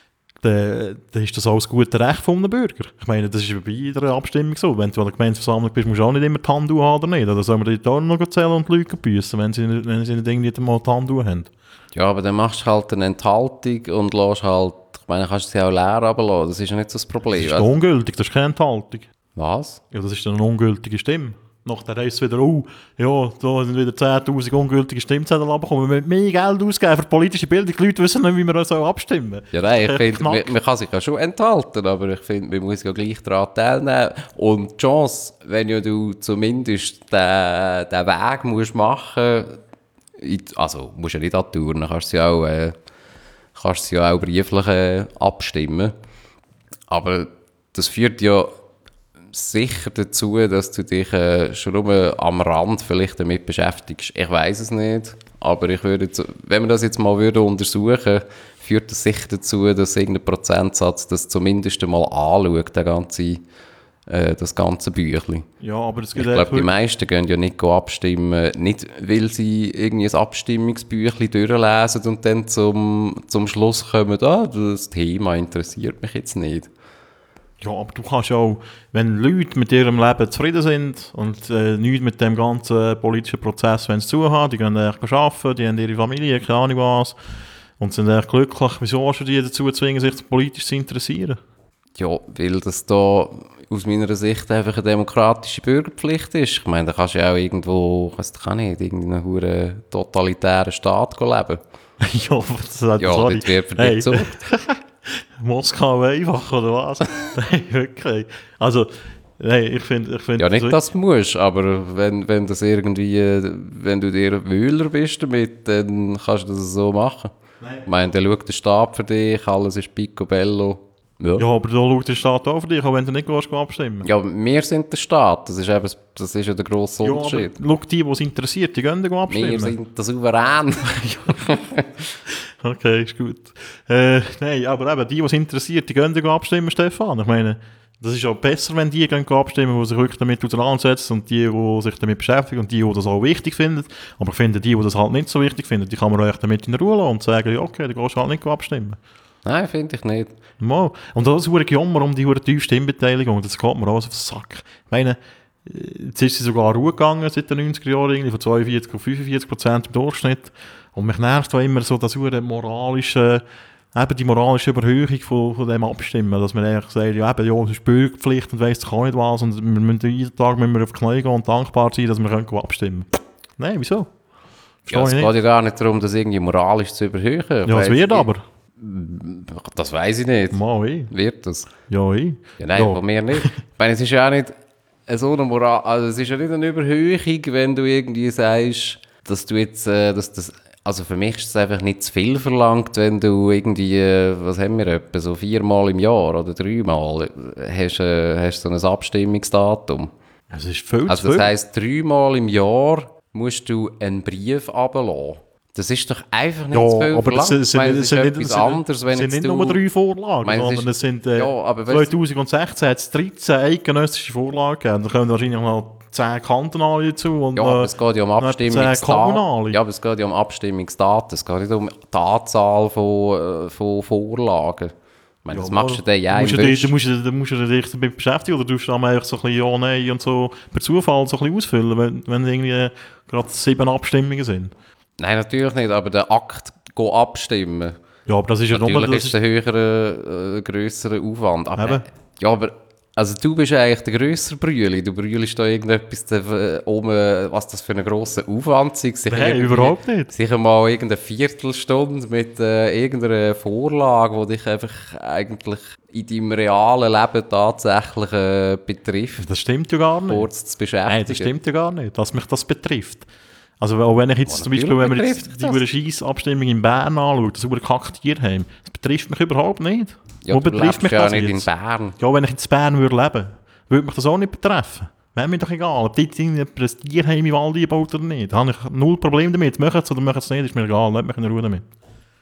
dann, dann ist das alles gute Recht von einem Bürger. Ich meine, das ist bei jeder Abstimmung so. Wenn du an der Gemeindeversammlung bist, musst du auch nicht immer die Hand haben oder nicht. Oder soll man die auch noch zählen und die Leute büssen, wenn sie nicht, wenn sie nicht irgendwie mal die Hand haben? Ja, aber dann machst du halt eine Enthaltung und lässt halt, ich meine, kannst du sie auch leer runterlassen. Das ist ja nicht so das Das Problem. ist ungültig, das ist keine Enthaltung. Was? Ja, das ist dann eine ungültige Stimme. Nachher heisst es wieder, oh, ja, da sind wieder zehntausend ungültige Stimmzettel abgekommen. Wir müssen mehr Geld ausgeben für politische Bildung. Die Leute wissen nicht, wie wir so abstimmen. Ja, nein, ich Äh, finde, knack. man, man kann sich ja schon enthalten, aber ich finde, man muss ja gleich daran teilnehmen. Und die Chance, wenn ja du zumindest den, den Weg musst machen, in- also musst ja nicht an die Touren, kannst du ja auch, äh, kannst du ja auch brieflich äh, abstimmen. Aber das führt ja sicher dazu, dass du dich äh, schon nur am Rand vielleicht damit beschäftigst. Ich weiß es nicht, aber ich würde jetzt, wenn wir das jetzt mal würde untersuchen, führt das sicher dazu, dass irgendein Prozentsatz das zumindest einmal anschaut, der ganze, äh, das ganze Büchlein. Ja, aber es Ich gibt glaube, die einfach- meisten gehen ja nicht abstimmen, nicht weil sie irgendwie ein Abstimmungsbüchlein durchlesen und dann zum, zum Schluss kommen, ah, das Thema interessiert mich jetzt nicht. Ja, aber du kannst ja auch, wenn Leute mit ihrem Leben zufrieden sind und äh, nichts mit dem ganzen politischen Prozess wollen zu tun haben, die gehen eigentlich arbeiten, die haben ihre Familie, keine Ahnung was, und sind eigentlich glücklich, wieso hast du die dazu zwingen, sich politisch zu interessieren? Ja, weil das da aus meiner Sicht einfach eine demokratische Bürgerpflicht ist. Ich meine, da kannst du ja auch irgendwo, ich weiss doch nicht, in einem verdammten totalitären Staat leben. ja, aber das hat, Ja, sorry. dort wird für dich Hey, gesucht. Moskau einfach, oder was? Nein, wirklich. Also, nein, ich finde... Ich find, Ja, nicht, dass du musst, aber wenn, wenn das irgendwie, äh, wenn du dir Wühler bist damit, dann kannst du das so machen. Ich meine, dann schaut der Staat für dich, alles ist picobello. Ja. Ja, aber da schaut der Staat auch für dich, auch wenn du nicht gehst, abstimmen. Ja, wir sind der Staat, das ist, eben, das ist ja der grosse Ja, aber Unterschied. schau, die, die es interessiert, die gehen dann abstimmen. Wir sind der Souverän. Okay, ist gut. Äh, nein, aber eben, die, die es interessiert, die gehen dann abstimmen, Stefan. Ich meine, das ist ja besser, wenn die gehen abstimmen, die sich wirklich damit auseinandersetzen und die, die sich damit beschäftigen und die, die das auch wichtig finden. Aber ich finde, die, die das halt nicht so wichtig finden, die kann man euch damit in Ruhe lassen und sagen, ja, okay, dann gehst du halt nicht abstimmen. Nein, finde ich nicht. Mal. Und das ist ein Jammer um die tiefe Stimmbeteiligung. Das geht mir alles auf den Sack. Ich meine, jetzt ist sie sogar Ruhe gegangen seit den neunziger Jahren, irgendwie von zweiundvierzig auf fünfundvierzig Prozent im Durchschnitt. Und mich nervt auch immer so das moralische, eben die moralische Überhöhung von, von dem Abstimmen. Dass man eigentlich sagt, ja, eben, ja, es ist Bürgerpflicht und weiss doch auch nicht was. Und wir müssen jeden Tag müssen wir auf die Knie gehen und dankbar sein, dass wir können abstimmen können. Nein, wieso? Ja, es Verstehe geht ich ja gar nicht darum, das irgendwie moralisch zu überhöhen. nicht. Ja, es Weiss wird ich- aber. Das weiß ich nicht. Mal, eh. Wird das? Ja, eh. Ja, nein, Ja. von mir nicht. Ich meine, es ist ja auch nicht so eine Moral, also es ist ja nicht eine Überhöhung, wenn du irgendwie sagst, dass du jetzt, äh, dass das, also für mich ist es einfach nicht zu viel verlangt, wenn du irgendwie, äh, was haben wir, etwa so viermal im Jahr oder dreimal hast, äh, hast so ein Abstimmungsdatum. Es ist viel Also zu das viel. heisst, dreimal im Jahr musst du einen Brief runterlassen. Das ist doch einfach nicht Ja, zu viel aber verlangt. das sind, Ich sind, meine, das das sind ist nicht, etwas das sind, anderes, wenn sind jetzt nicht du... nur drei Vorlagen, Ich meine, es sondern ist- es sind äh, Ja, aber weißt du- zweitausendsechzehn hat es dreizehn eidgenössische Vorlagen gegeben. Da kommen wahrscheinlich noch zehn kantonale dazu. Und, Ja, aber äh, es geht ja um noch zehn Abstimmungsdaten. kommunale. Ja, aber es geht ja um Abstimmungsdaten. Es geht nicht um die Anzahl von, äh, von Vorlagen. Ich meine, das machst du dann ja Du musst im ja dich- Wisch. du musst ja- du musst ja dich damit beschäftigen oder du musst dann einfach so ein bisschen Ja, Nein und so per Zufall so ein bisschen ausfüllen, wenn, wenn irgendwie gerade sieben Abstimmungen sind. Nein, natürlich nicht, aber der Akt go abstimmen. Ja, aber das ist ja Natürlich nochmal... ist es ein höherer, äh, grösserer Aufwand. Aber, Eben. ja, aber also du bist eigentlich der grössere Brüeli. Du brüllst da irgendetwas da, um, äh, was das für einen grossen Aufwand ist. Sicher Nein, irgendwie- überhaupt nicht. Sicher mal irgendeine Viertelstunde mit äh, irgendeiner Vorlage, die dich einfach eigentlich in deinem realen Leben tatsächlich äh, betrifft, Das stimmt ja gar nicht. kurz zu beschäftigen. Nein, das stimmt ja gar nicht, dass mich das betrifft. Also auch wenn ich jetzt Oh, zum Beispiel, wenn wir betrifft jetzt das. die Scheissabstimmung in Bern anschauen, das Kack-Tierheim, das betrifft mich überhaupt nicht. Ja, Wo du betrifft lebst mich ja das nicht in jetzt? Bern. Ja, wenn ich in Bern würde leben, würde mich das auch nicht betreffen. Wäre mir doch egal, ob dort irgendjemand ein Tierheim im Wald einbaut oder nicht. Da habe ich null Problem damit. Machen es oder machen es nicht, ist mir egal. Lasst mich in Ruhe damit.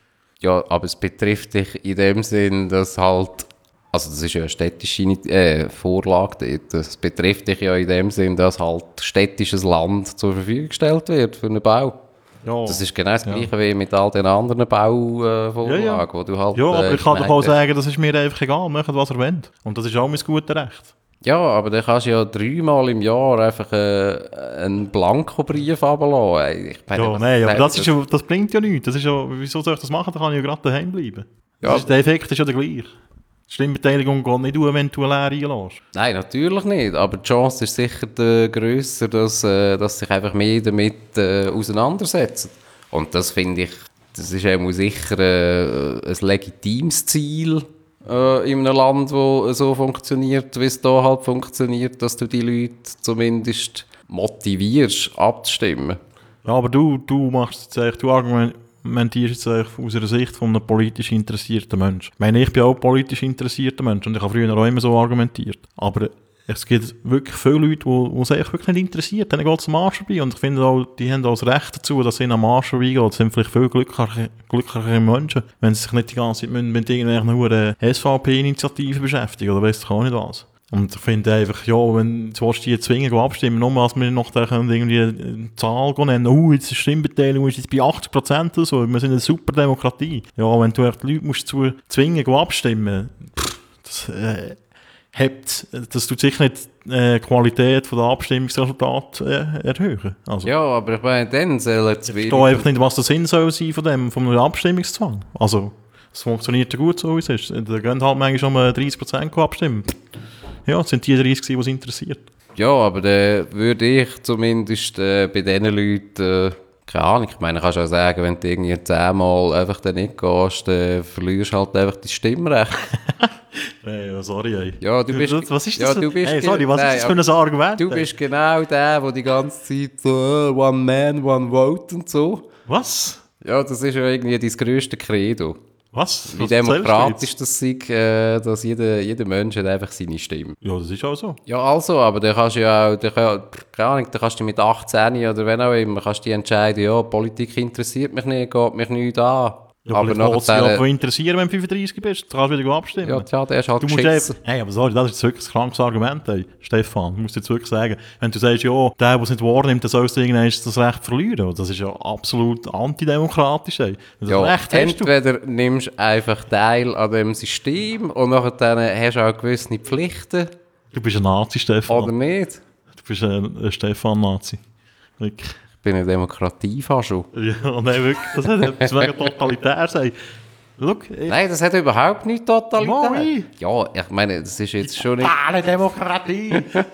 Ja, aber es betrifft dich in dem Sinn, dass halt, also das ist ja eine städtische äh, Vorlage dort, das betrifft dich ja in dem Sinn, dass halt städtisches Land zur Verfügung gestellt wird für einen Bau. Ja, Das ist genau das Gleiche wie mit all den anderen Bauvorlagen, Ja, ja. wo du halt... ja aber äh, ich kann doch auch Gemeinden- sagen, das ist mir einfach egal. Macht, was ihr wollt. Und das ist auch mein gutes Recht. Ja, aber dann kannst du ja dreimal im Jahr einfach äh, einen Blankobrief runterlassen. Ich meine, Ja, was- nein, aber das, ist ja, das bringt ja nichts. Das ist ja, wieso soll ich das machen? Da kann ich ja gerade daheim bleiben. Ja. Das ist, der Effekt ist ja der gleiche. Die Stimmbeteiligung geht nicht durch, wenn du leer einlässt. Nein, natürlich nicht. Aber die Chance ist sicher äh, grösser, dass, äh, dass sich einfach mehr damit äh, auseinandersetzen. Und das finde ich, das ist auch sicher äh, ein legitimes Ziel äh, in einem Land, das so funktioniert, wie es hier halt funktioniert, dass du die Leute zumindest motivierst, abzustimmen. Ja, aber du, du machst jetzt eigentlich, du argumentierst jetzt eigentlich aus einer Sicht von einem politisch interessierten Menschen. Ich meine, ich bin auch ein politisch interessierter Mensch und ich habe früher auch immer so argumentiert. Aber es gibt wirklich viele Leute, die, die es eigentlich wirklich nicht interessiert. Denen geht es am Arsch vorbei. Und ich finde auch, die haben auch das Recht dazu, dass ihnen am Arsch vorbeigeht. Das sind vielleicht viel glücklichere, glücklichere Menschen, wenn sie sich nicht die ganze Zeit mit, mit irgendwelchen nur S V P-Initiativen beschäftigen oder weiss ich auch nicht was. Und ich finde einfach, ja, wenn du willst, die zwingen, abstimmen, nur als wir noch da können irgendwie eine Zahl nennen, oh, jetzt ist die Stimmbeteiligung ist jetzt bei achtzig Prozent oder so, wir sind eine super Demokratie. Ja, wenn du echt die Leute musst zu zwingen, abstimmen, pff, das äh, hebt, das tut sicher nicht äh, die Qualität von der Abstimmungsresultate äh, erhöhen. Also, Ja, aber ich meine, dann soll es ich verstehe einfach nicht, was der Sinn soll sein von dem, von einem Abstimmungszwang. Also, es funktioniert ja gut so, wie es ist. Da gehen halt manchmal schon mal dreißig Prozent abstimmen. Ja, es sind die dreißig, die es interessiert. Ja, aber dann würde ich zumindest äh, bei diesen Leuten, äh, keine Ahnung, ich meine, kannst du auch sagen, wenn du irgendwie zehnmal einfach dann nicht gehst, dann verlierst du halt einfach dein Stimmrecht. Hey, sorry, ey. Ja, du bist... Was ist das? Ja, für- du bist hey, sorry, was nein, ist das für ein Argument? Du ey? bist genau der, der die ganze Zeit so äh, One Man, One Vote und so. Was? Ja, das ist ja irgendwie dein grösste Credo. Was? Wie Was erzählst du demokratisch jetzt? das sei, äh, dass jeder, jeder Mensch hat einfach seine Stimme. Ja, das ist auch so. Ja, also, aber dann kannst du ja auch, dann, kann- keine Ahnung, dann kannst du mit achtzehn oder wenn auch immer, kannst du dich entscheiden, ja, Politik interessiert mich nicht, geht mich nicht an. Ja, aber aber es nachher... dich auch interessieren, wenn du fünfunddreißig bist. Du kannst wieder abstimmen. Ja, tja, der ist halt Du musst geschissen. einfach, hey, aber sorry, das ist jetzt wirklich ein krankes Argument, ey. Stefan. Du musst jetzt wirklich sagen, wenn du sagst, ja, der, der es nicht wahrnimmt, der sollst du irgendwann das Recht verlieren. Das ist ja absolut antidemokratisch, ey. Wenn du Ja, das Recht hast du. entweder nimmst du einfach Teil an dem System und nachher dann hast du auch gewisse Pflichten Du bist ein Nazi, Stefan. oder nicht. Du bist ein, ein Stefan-Nazi. Wirklich. Ich bin eine Demokratie fast schon. Ja, nein, wirklich. Das hat etwas mega totalitär sein. Schau, ich... Nein, das hat überhaupt nicht totalitär. Moi. Ja, ich meine, das ist jetzt schon nicht... Totale Demokratie!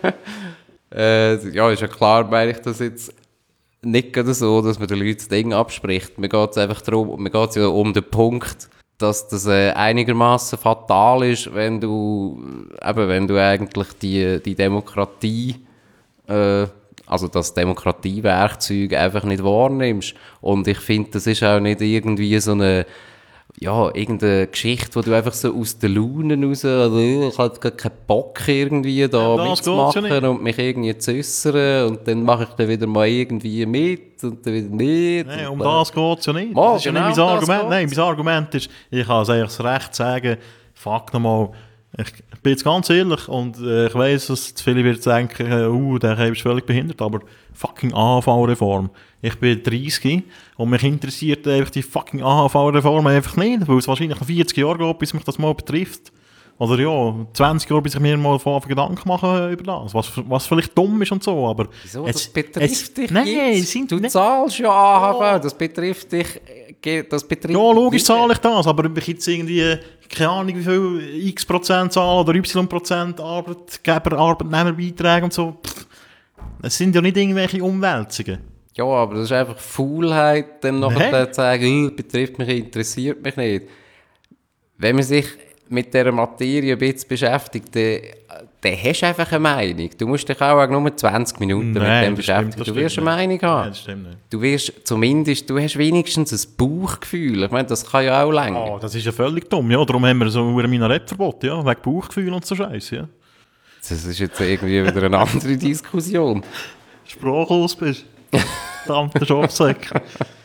Äh, ja, ist ja klar, meine ich das jetzt nicht gerade so, dass man den Leuten das Ding abspricht. Mir geht es einfach darum, mir geht es ja um den Punkt, dass das äh, einigermaßen fatal ist, wenn du, eben, wenn du eigentlich die, die Demokratie, äh, also das Demokratiewerkzeug einfach nicht wahrnimmst. Und ich finde, das ist auch nicht irgendwie so eine, ja, irgendeine Geschichte, wo du einfach so aus den Launen raus, also ich habe gar keinen Bock irgendwie da Ja, das geht's ja mitzumachen nicht. und mich irgendwie zu äußern und dann mache ich dann wieder mal irgendwie mit und dann wieder nicht. Nein, und um dann- das geht es ja nicht. Mal, das ist ja genau nicht um mein das Argument. Nein, geht's. mein Argument ist, ich kann es eigentlich das Recht sagen, fuck nochmal, ich bin jetzt ganz ehrlich und äh, ich weiss, dass zu viele werden denken, äh, uh, der ist völlig behindert, aber fucking A H V-Reform. Ich bin dreißig und mich interessiert einfach die fucking A H V-Reform einfach nicht, weil es wahrscheinlich noch vierzig Jahre geht, bis mich das mal betrifft. Oder ja, zwanzig Jahre, bis ich mir mal von Gedanken mache über das, was, was vielleicht dumm ist und so, aber... Wieso? jetzt- Das betrifft jetzt- dich Nein, jetzt. es sind Du nicht- zahlst ja A H V, das betrifft dich, äh, das betrifft Ja, logisch dich. zahle ich das, aber ob ich jetzt irgendwie, keine Ahnung, wie viel X Prozent zahle oder Y Prozent Arbeitgeber, Arbeitnehmerbeiträge und so, pff, das sind ja nicht irgendwelche Umwälzungen. Ja, aber das ist einfach Faulheit, dann nachher Nein. zu sagen, «Äh, betrifft mich, interessiert mich nicht. Wenn man sich mit dieser Materie ein bisschen beschäftigt, dann, dann hast du einfach eine Meinung. Du musst dich auch nur zwanzig Minuten Nein, mit dem das stimmt, beschäftigen. das Du stimmt wirst eine Meinung nicht. haben. Nein, das stimmt nicht. Du wirst zumindest, du hast wenigstens ein Bauchgefühl. Ich meine, das kann ja auch länger. Oh, das ist ja völlig dumm, ja. Darum haben wir so ein Minarett-Verbot, ja. Wegen Bauchgefühl und so Scheiße, ja. Das ist jetzt irgendwie wieder eine andere Diskussion. Sprachlos bist. Verdammter Schafsäck.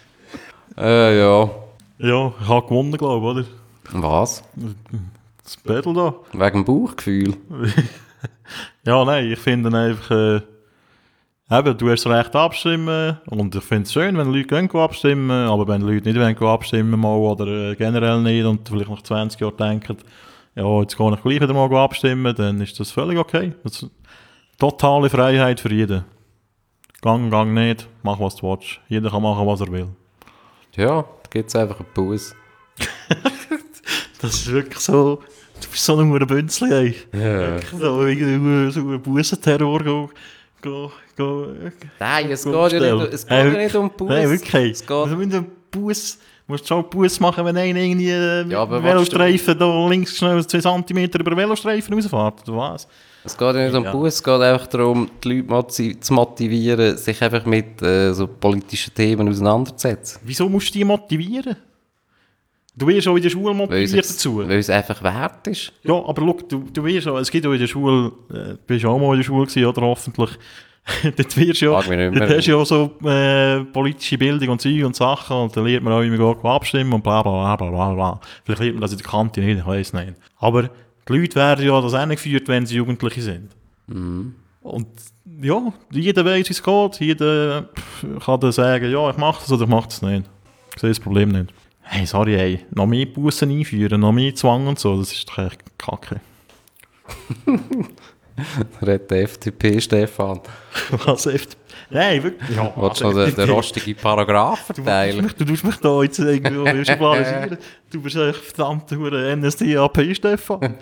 Äh, ja. Ja, ich habe gewonnen, glaube ich, oder? Was? Das Battle da. Wegen dem Bauchgefühl? Ja, nein, ich finde einfach, äh, eben, du hast das Recht abstimmen und ich finde es schön, wenn Leute gehen abstimmen, aber wenn Leute nicht wollen abstimmen mal, oder äh, generell nicht und vielleicht nach zwanzig Jahren denken, ja, jetzt gehe ich gleich wieder mal abstimmen, dann ist das völlig okay. Das ist totale Freiheit für jeden. Gang, gang nicht, mach was du willst. Jeder kann machen, was er will. Ja, da gibt es einfach einen Bus. Das ist wirklich so, du bist so ein Bünzli, ey. Ja. So, irgendwie so ein Bussenterror go, go, go, Nein, es go geht ja nicht, es geht ja nicht um Bus. Nein, wirklich. Es geht, Also, wenn du Bus, musst du schon Bus machen, wenn einer irgendwie äh, Ja, aber Velostreifen da links schnell zwei Zentimeter über den Velostreifen rausfährt, oder was? es geht ja nicht um Ja. Bus, es geht einfach darum, die Leute mozi- zu motivieren, sich einfach mit äh, so politischen Themen auseinanderzusetzen. Wieso musst du die motivieren? Du wirst auch in der Schule Weil motiviert es, dazu. weil es einfach wert ist. Ja, aber schau, du, du wirst auch, es gibt auch in der Schule, äh, du bist auch mal in der Schule gewesen, oder hoffentlich, dort wirst du ja, Frag mich nicht mehr. dort hast du ja auch so äh, politische Bildung und Zeug und Sachen und dann lernt man auch, wie man geht abstimmen und bla bla bla bla bla. Vielleicht lernt man das in der Kante nicht, ich weiß nicht. Aber die Leute werden ja das eingeführt, wenn sie Jugendliche sind. Mhm. Und ja, jeder weiß, wie es geht, jeder pff, kann dann sagen, ja, ich mache das oder ich mache das nicht. Ich sehe das Problem nicht. Hey, sorry, ey, noch mehr Bussen einführen, noch mehr Zwang und so, das ist doch echt kacke. Redet der F D P, Stefan. Was F D P? Nein, wirklich. Ja, Willst du noch den, den rostigen Paragraph Du, verteilen? mich, du tust mich da jetzt irgendwie schubladisieren. Du bist echt verdammter N S D A P, Stefan.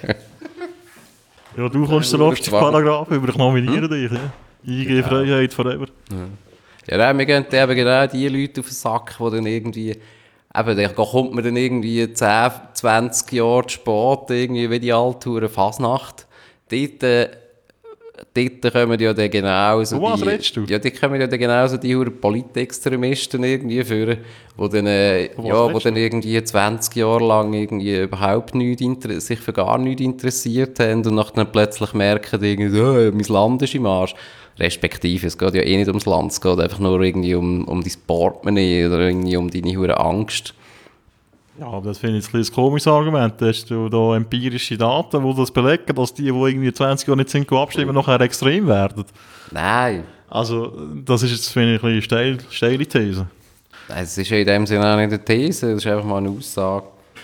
Ja, du kommst den rostigen Zwang. Paragraph über, ich nominiere dich. Ja. I G Freiheit forever. Ja, nein, wir gehen eben genau die Leute auf den Sack, die dann irgendwie, eben, da kommt man dann irgendwie zehn, zwanzig Jahre zu spät, irgendwie wie die alte Fasnacht. Dort, äh, dort kommen ja dann genauso Von was die... redest du? Ja, dort kommen ja dann genauso die huren Politextremisten irgendwie führen, wo dann, äh, Von was ja, wo redest dann irgendwie zwanzig Jahre lang irgendwie überhaupt nicht inter- sich für gar nichts interessiert haben und nachher plötzlich merken, irgendwie, oh, mein Land ist im Arsch. Respektive, es geht ja eh nicht ums Land, es geht einfach nur irgendwie um, um dein Portemonnaie oder irgendwie um deine hure Angst. Ja, das finde ich jetzt ein bisschen ein komisches Argument. Hast du da empirische Daten, die das belegen, dass die, die irgendwie zwanzig Jahre nicht sind, abstimmen, nachher extrem werden? Nein, Also, das ist jetzt, finde ich, ein bisschen steil, steile These. es ist ja in dem Sinne auch nicht eine These, das ist einfach mal eine Aussage.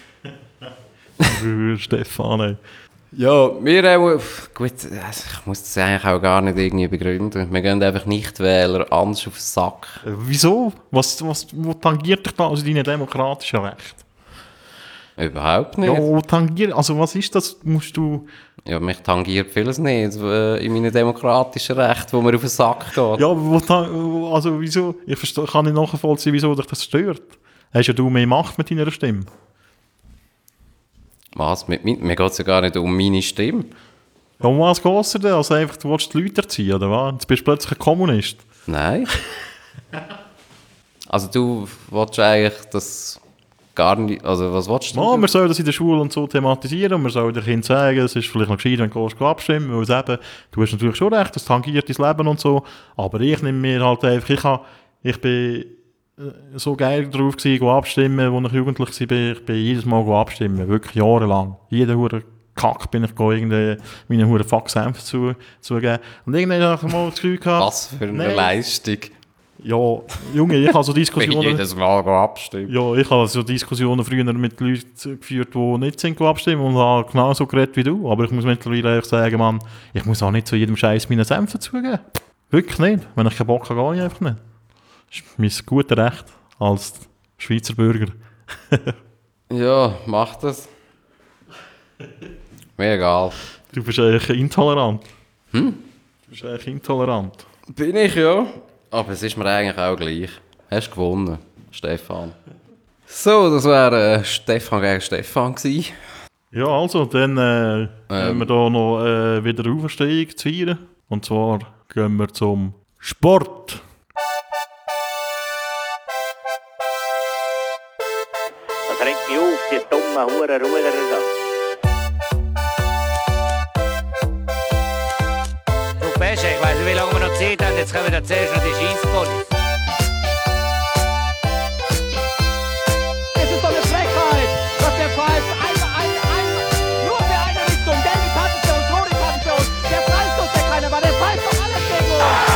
Stefan, ey. Ja, wir auch, gut, also ich muss das eigentlich auch gar nicht irgendwie begründen. Wir gehen einfach Nichtwähler anders auf den Sack. Äh, Wieso? Was, was, wo tangiert dich da also deine demokratischen Rechte? Überhaupt nicht. Ja, wo tangiert, also was ist das? Musst du... Ja, mich tangiert vieles nicht äh, in meinen demokratischen Rechten, wo mir auf den Sack geht. Ja, aber wo, ta- also wieso? Ich verstehe, kann nicht nachvollziehen, wieso dich das stört. Hast ja du mehr Macht mit deiner Stimme? Was? Mit, mit, mir geht es ja gar nicht um meine Stimme. Ja, um was geht es dir denn? Also einfach, du willst die Leute erziehen, oder was? Jetzt bist du plötzlich ein Kommunist. Nein. Also du willst eigentlich das gar nicht... Also was willst du? Ja, wir sollen das in der Schule und so thematisieren und wir sollen den Kindern sagen, es ist vielleicht noch gescheit, wenn du gehst abstimmen, weil es eben, du hast natürlich schon recht, das tangiert dein Leben und so, aber ich nehme mir halt einfach, ich, habe, ich bin so geil drauf gewesen, go abstimmen, als ich jugendlich war, ich bin jedes Mal go abstimmen, wirklich jahrelang. Jeden hure Kack bin ich go irgendwie meinen hure Fax-Senf zu, zugeben. Und irgendwann habe ich mal das Gefühl gehabt... Was für eine Nein. Leistung. Ja, Junge, ich habe so Wenn Diskussionen... jedes Mal abstimmen. Ja, ich habe so Diskussionen früher mit Leuten geführt, die nicht sind abstimmen und habe genauso geredet wie du. Aber ich muss mittlerweile einfach sagen, Mann, ich muss auch nicht zu jedem Scheiß meinen Senf dazugeben. Wirklich nicht. Wenn ich keinen Bock habe, gehe ich einfach nicht. Das ist mein gutes Recht als Schweizer Bürger. Ja, mach das. Mir egal. Du bist eigentlich intolerant. Hm? Du bist eigentlich intolerant. Bin ich, ja. Aber es ist mir eigentlich auch gleich. Hast gewonnen, Stefan. So, das wäre äh, Stefan gegen Stefan gewesen. Ja, also, dann äh, ähm. haben wir hier noch äh, wieder eine Auferstehung zu feiern. Und zwar gehen wir zum Sport. Das regt mich auf, die dummen Hurenruder da. Du Pesche, ich weiss nicht, wie lange wir noch Zeit haben, jetzt kommen wir zuerst noch die Scheisspolice. Es ist doch eine Frechheit, dass der pfeift. Eine, eine, eine, nur für eine Richtung. Gelbe Karten für uns, rote Karten für uns. Der Freistoß, der keiner war, der pfeift doch alles gegen uns.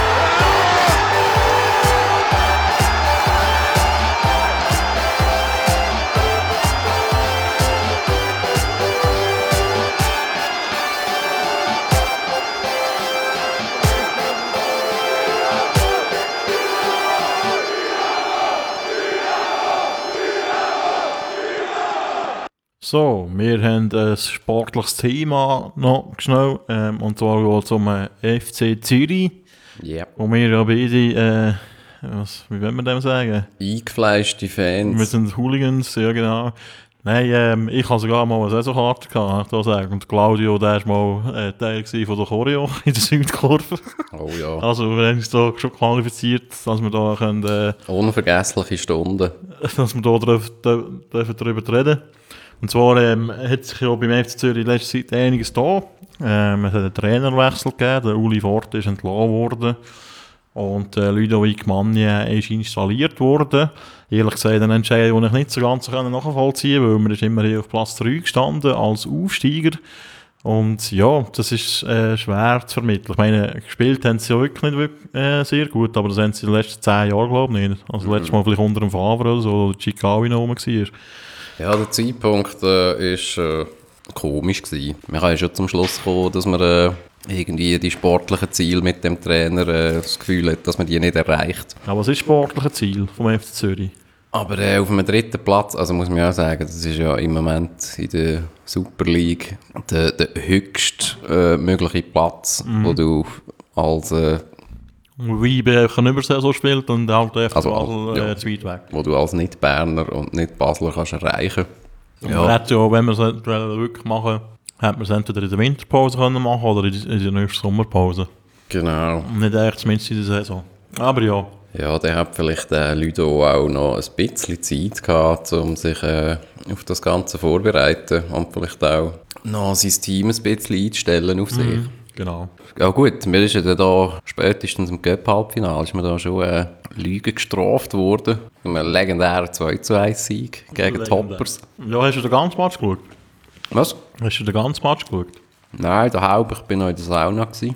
So, wir haben ein sportliches Thema noch schnell, ähm, und zwar geht es um den F C Zürich, Yep. wo wir ja beide, äh, was, wie wollen wir dem sagen? Eingefleischte Fans. Wir sind Hooligans, ja genau. Nein, ähm, ich hatte sogar mal eine Saisonkarte, kann ich da sagen. Und Claudio, der war mal äh, Teil von der Choreo in der Südkurve. Oh ja. Also wir haben uns da schon qualifiziert, dass wir da können, äh, Unvergessliche Stunden. dass wir da drauf, da, dürfen darüber reden. Und zwar ähm, hat sich ja beim F C Zürich in letzter Zeit einiges da. Ähm, es hat einen Trainerwechsel gegeben, der Uli Fort ist entlassen worden und äh, Ludovic Magnier ist installiert worden. Ehrlich gesagt, ein Entscheid, den ich nicht so ganz nachvollziehen kann, weil wir ist immer hier auf Platz drei gestanden als Aufsteiger. Und ja, das ist äh, schwer zu vermitteln. Ich meine, gespielt haben sie ja wirklich nicht wirklich, äh, sehr gut, aber das haben sie in den letzten zehn Jahren, glaube ich, nicht. Also mhm. letztes Mal vielleicht unter dem Favre oder so, oder Chikawi noch rum war. Ja, der Zeitpunkt äh, ist äh, komisch gewesen. Wir haben schon zum Schluss gekommen, dass man äh, irgendwie die sportlichen Ziele mit dem Trainer äh, das Gefühl hat, dass man die nicht erreicht. Aber was ist das sportliche Ziel vom F C Zürich? Aber äh, auf einem dritten Platz, also muss man ja sagen, das ist ja im Moment in der Super League der, der höchste äh, mögliche Platz, mhm. wo du als äh, Wie bei euch eine Übersaison spielt und auch der F C also, Basel äh, ja, zu weit weg. Wo du als Nicht-Berner und Nicht-Basler kannst erreichen. Ja. Man hätte ja, wenn wir es wirklich machen, hätte man es entweder in der Winterpause können machen oder in der nächsten Sommerpause. Genau. Nicht echt zumindest in der Saison. Aber ja. Ja, der hat vielleicht äh, Ludo auch noch ein bisschen Zeit gehabt, um sich äh, auf das Ganze vorzubereiten und vielleicht auch noch sein Team ein bisschen einzustellen auf sich. Mhm, genau. Ja gut, mir ist ja da spätestens im Cup-Halbfinale ist mir da schon äh, Lüge gestraft worden. Ein legendärer zwei zu eins Sieg gegen Toppers. Ja, hast du den ganzen Match geschaut? Was? Hast du den ganzen Match geschaut? Nein, der Halb, ich bin noch in der Sauna gewesen.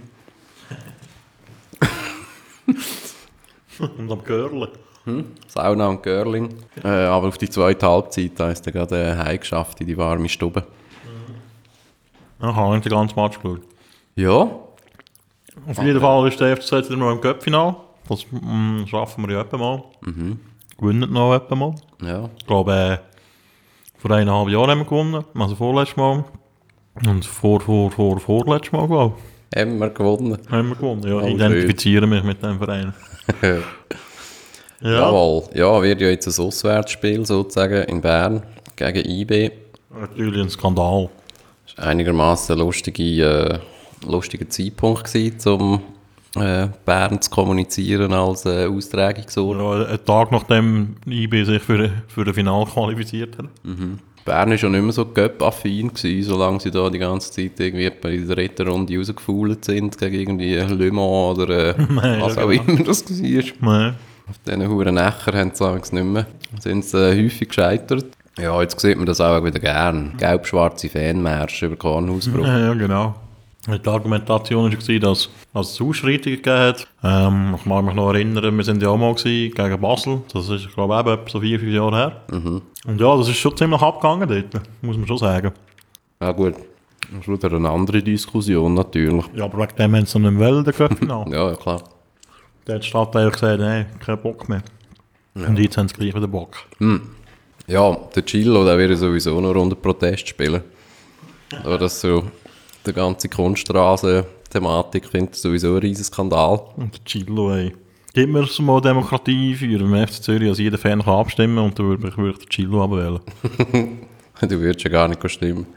Und am Görlen. Hm? Sauna und Görling. Äh, aber auf die zweite Halbzeit da ist er gerade äh, heimgeschafft in die warme Stube. Ich habe nicht den ganzen Match geschaut. Ja. Auf jeden Fall ist der F C Z immer noch im Cup-Final. Das mm, schaffen wir ja etwa mal. Mhm. Gewinnen noch etwa mal. Ja. Ich glaube, äh, vor eineinhalb Jahren haben wir gewonnen. Also vorletztes Mal. Und vor, vor, vor, vorletztes Mal, glaube ich. Haben wir gewonnen. Haben wir gewonnen, ja. Oh, identifizieren mich mit dem Verein. ja. Ja. Jawohl. Ja, wird ja jetzt ein Auswärtsspiel sozusagen in Bern gegen I B. Natürlich ein Skandal. Das war einigermaßen ein lustige, äh, lustiger Zeitpunkt gewesen, um äh, Bern zu kommunizieren als äh, Austragungsort. Ja, ein Tag nachdem I B sich für, für ein Finale qualifiziert hat. Mhm. Bern war schon nicht mehr so Cup-affin gewesen, solange sie da die ganze Zeit irgendwie in der dritten Runde rausgefault sind gegen irgendwie Le Mans oder äh, Nein, was ja, auch genau. immer das war. Nein. Auf diesen huren Nächer haben sie es nicht mehr. Sind sie äh, häufig gescheitert. Ja, jetzt sieht man das auch wieder gern. Gelb-schwarze Fanmärsche über Kornhausbruch. Ja, ja, genau. Die Argumentation war, dass, dass es Ausschreitungen gegeben hat. Ähm, ich mag mich noch erinnern, wir sind ja auch mal gewesen, gegen Basel. Das ist, glaube ich, eben etwa so vier, fünf Jahre her. Mhm. Und ja, das ist schon ziemlich abgegangen dort, muss man schon sagen. Ja gut, das ist wieder eine andere Diskussion natürlich. Ja, aber wegen dem haben sie noch nicht wollen, den Cup-Final. Ja, ja, klar. Da hat die Stadt eigentlich gesagt, nein, kein Bock mehr. Ja. Und jetzt haben sie gleich wieder Bock. Hm. Ja, der Chillo, der wird sowieso noch unter Protest spielen. Aber das so, die ganze Kunststraße-Thematik finde ich sowieso ein riesen Skandal. Und der Chillo, ey. Gib mir so mal Demokratie einführen im F C Zürich, dass jeder Fan kann abstimmen und dann würde ich, würde ich den Chillo abwählen. Du würdest ja gar nicht stimmen.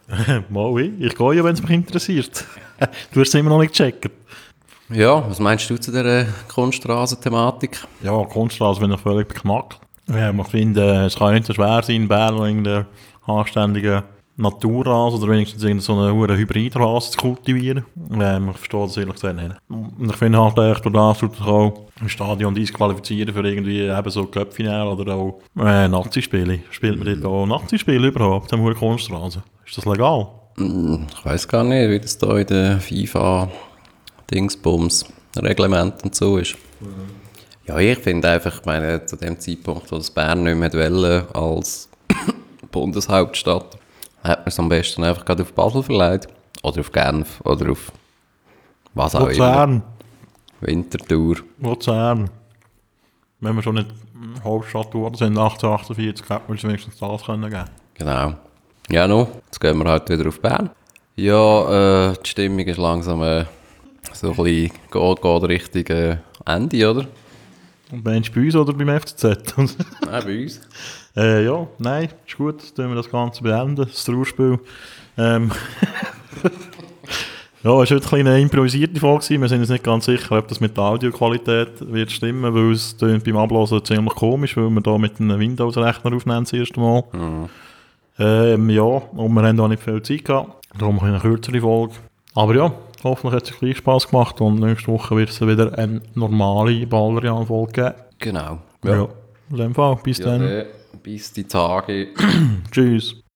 Mal ich. Ich gehe ja, wenn es mich interessiert. Du hast es immer noch nicht gecheckt. Ja, was meinst du zu dieser Kunstrasen-Thematik? Ja, Kunstrasen bin ich völlig beknackt. Ja, ich finde, es kann nicht so schwer sein, in Bern irgendeinen anständigen Naturrasen oder wenigstens irgendeine so eine hohe Hybridrase zu kultivieren. Ähm, ich verstehe das ehrlich gesagt nicht. Und ich finde halt echt, durch das tut sich auch im Stadion disqualifizieren für irgendwie eben so Cup-Finale oder auch äh, Nazi-Spiele. Spielt man dort auch Nazi-Spiele überhaupt, am hohen Kunstrasen? Ist das legal? Ich weiss gar nicht, wie das da in der FIFA Dingsbums Reglement und so ist. Mhm. Ja, ich finde einfach, ich meine, zu dem Zeitpunkt, wo das Bern nicht mehr wollte als Bundeshauptstadt, hat man es am besten einfach gerade auf Basel verleiht. Oder auf Genf. Oder auf was auch Luzern. immer. Winterthur. Luzern. Wenn wir schon nicht Hauptstadt geworden sind, achtzehnhundertachtundvierzig, hätte man wenigstens das können geben. Genau. Ja, no, jetzt gehen wir halt wieder auf Bern. Ja, äh, die Stimmung ist langsam äh, so ein bisschen geht, geht Richtung äh, Ende, oder? Und meinst du bei uns oder beim F C Z? Nein, bei uns. Äh, ja, nein, ist gut. Dann tun wir das Ganze beenden, das Trauerspiel. Ähm, ja, es war heute ein bisschen eine improvisierte Folge. Wir sind uns nicht ganz sicher, ob das mit der Audioqualität wird stimmen, weil es beim Ablassen ziemlich komisch, weil wir da mit einem Windows-Rechner aufnehmen das erste Mal. Mhm. Ähm, ja, und wir haben auch nicht viel Zeit gehabt. Darum eine kürzere Folge. Aber ja, hoffentlich hat es euch gleich Spass gemacht und nächste Woche wird es wieder eine normale Ballerian-Folge geben. Genau. Ja. ja. In dem Fall, bis ja, dann. Äh, bis die Tage. Tschüss.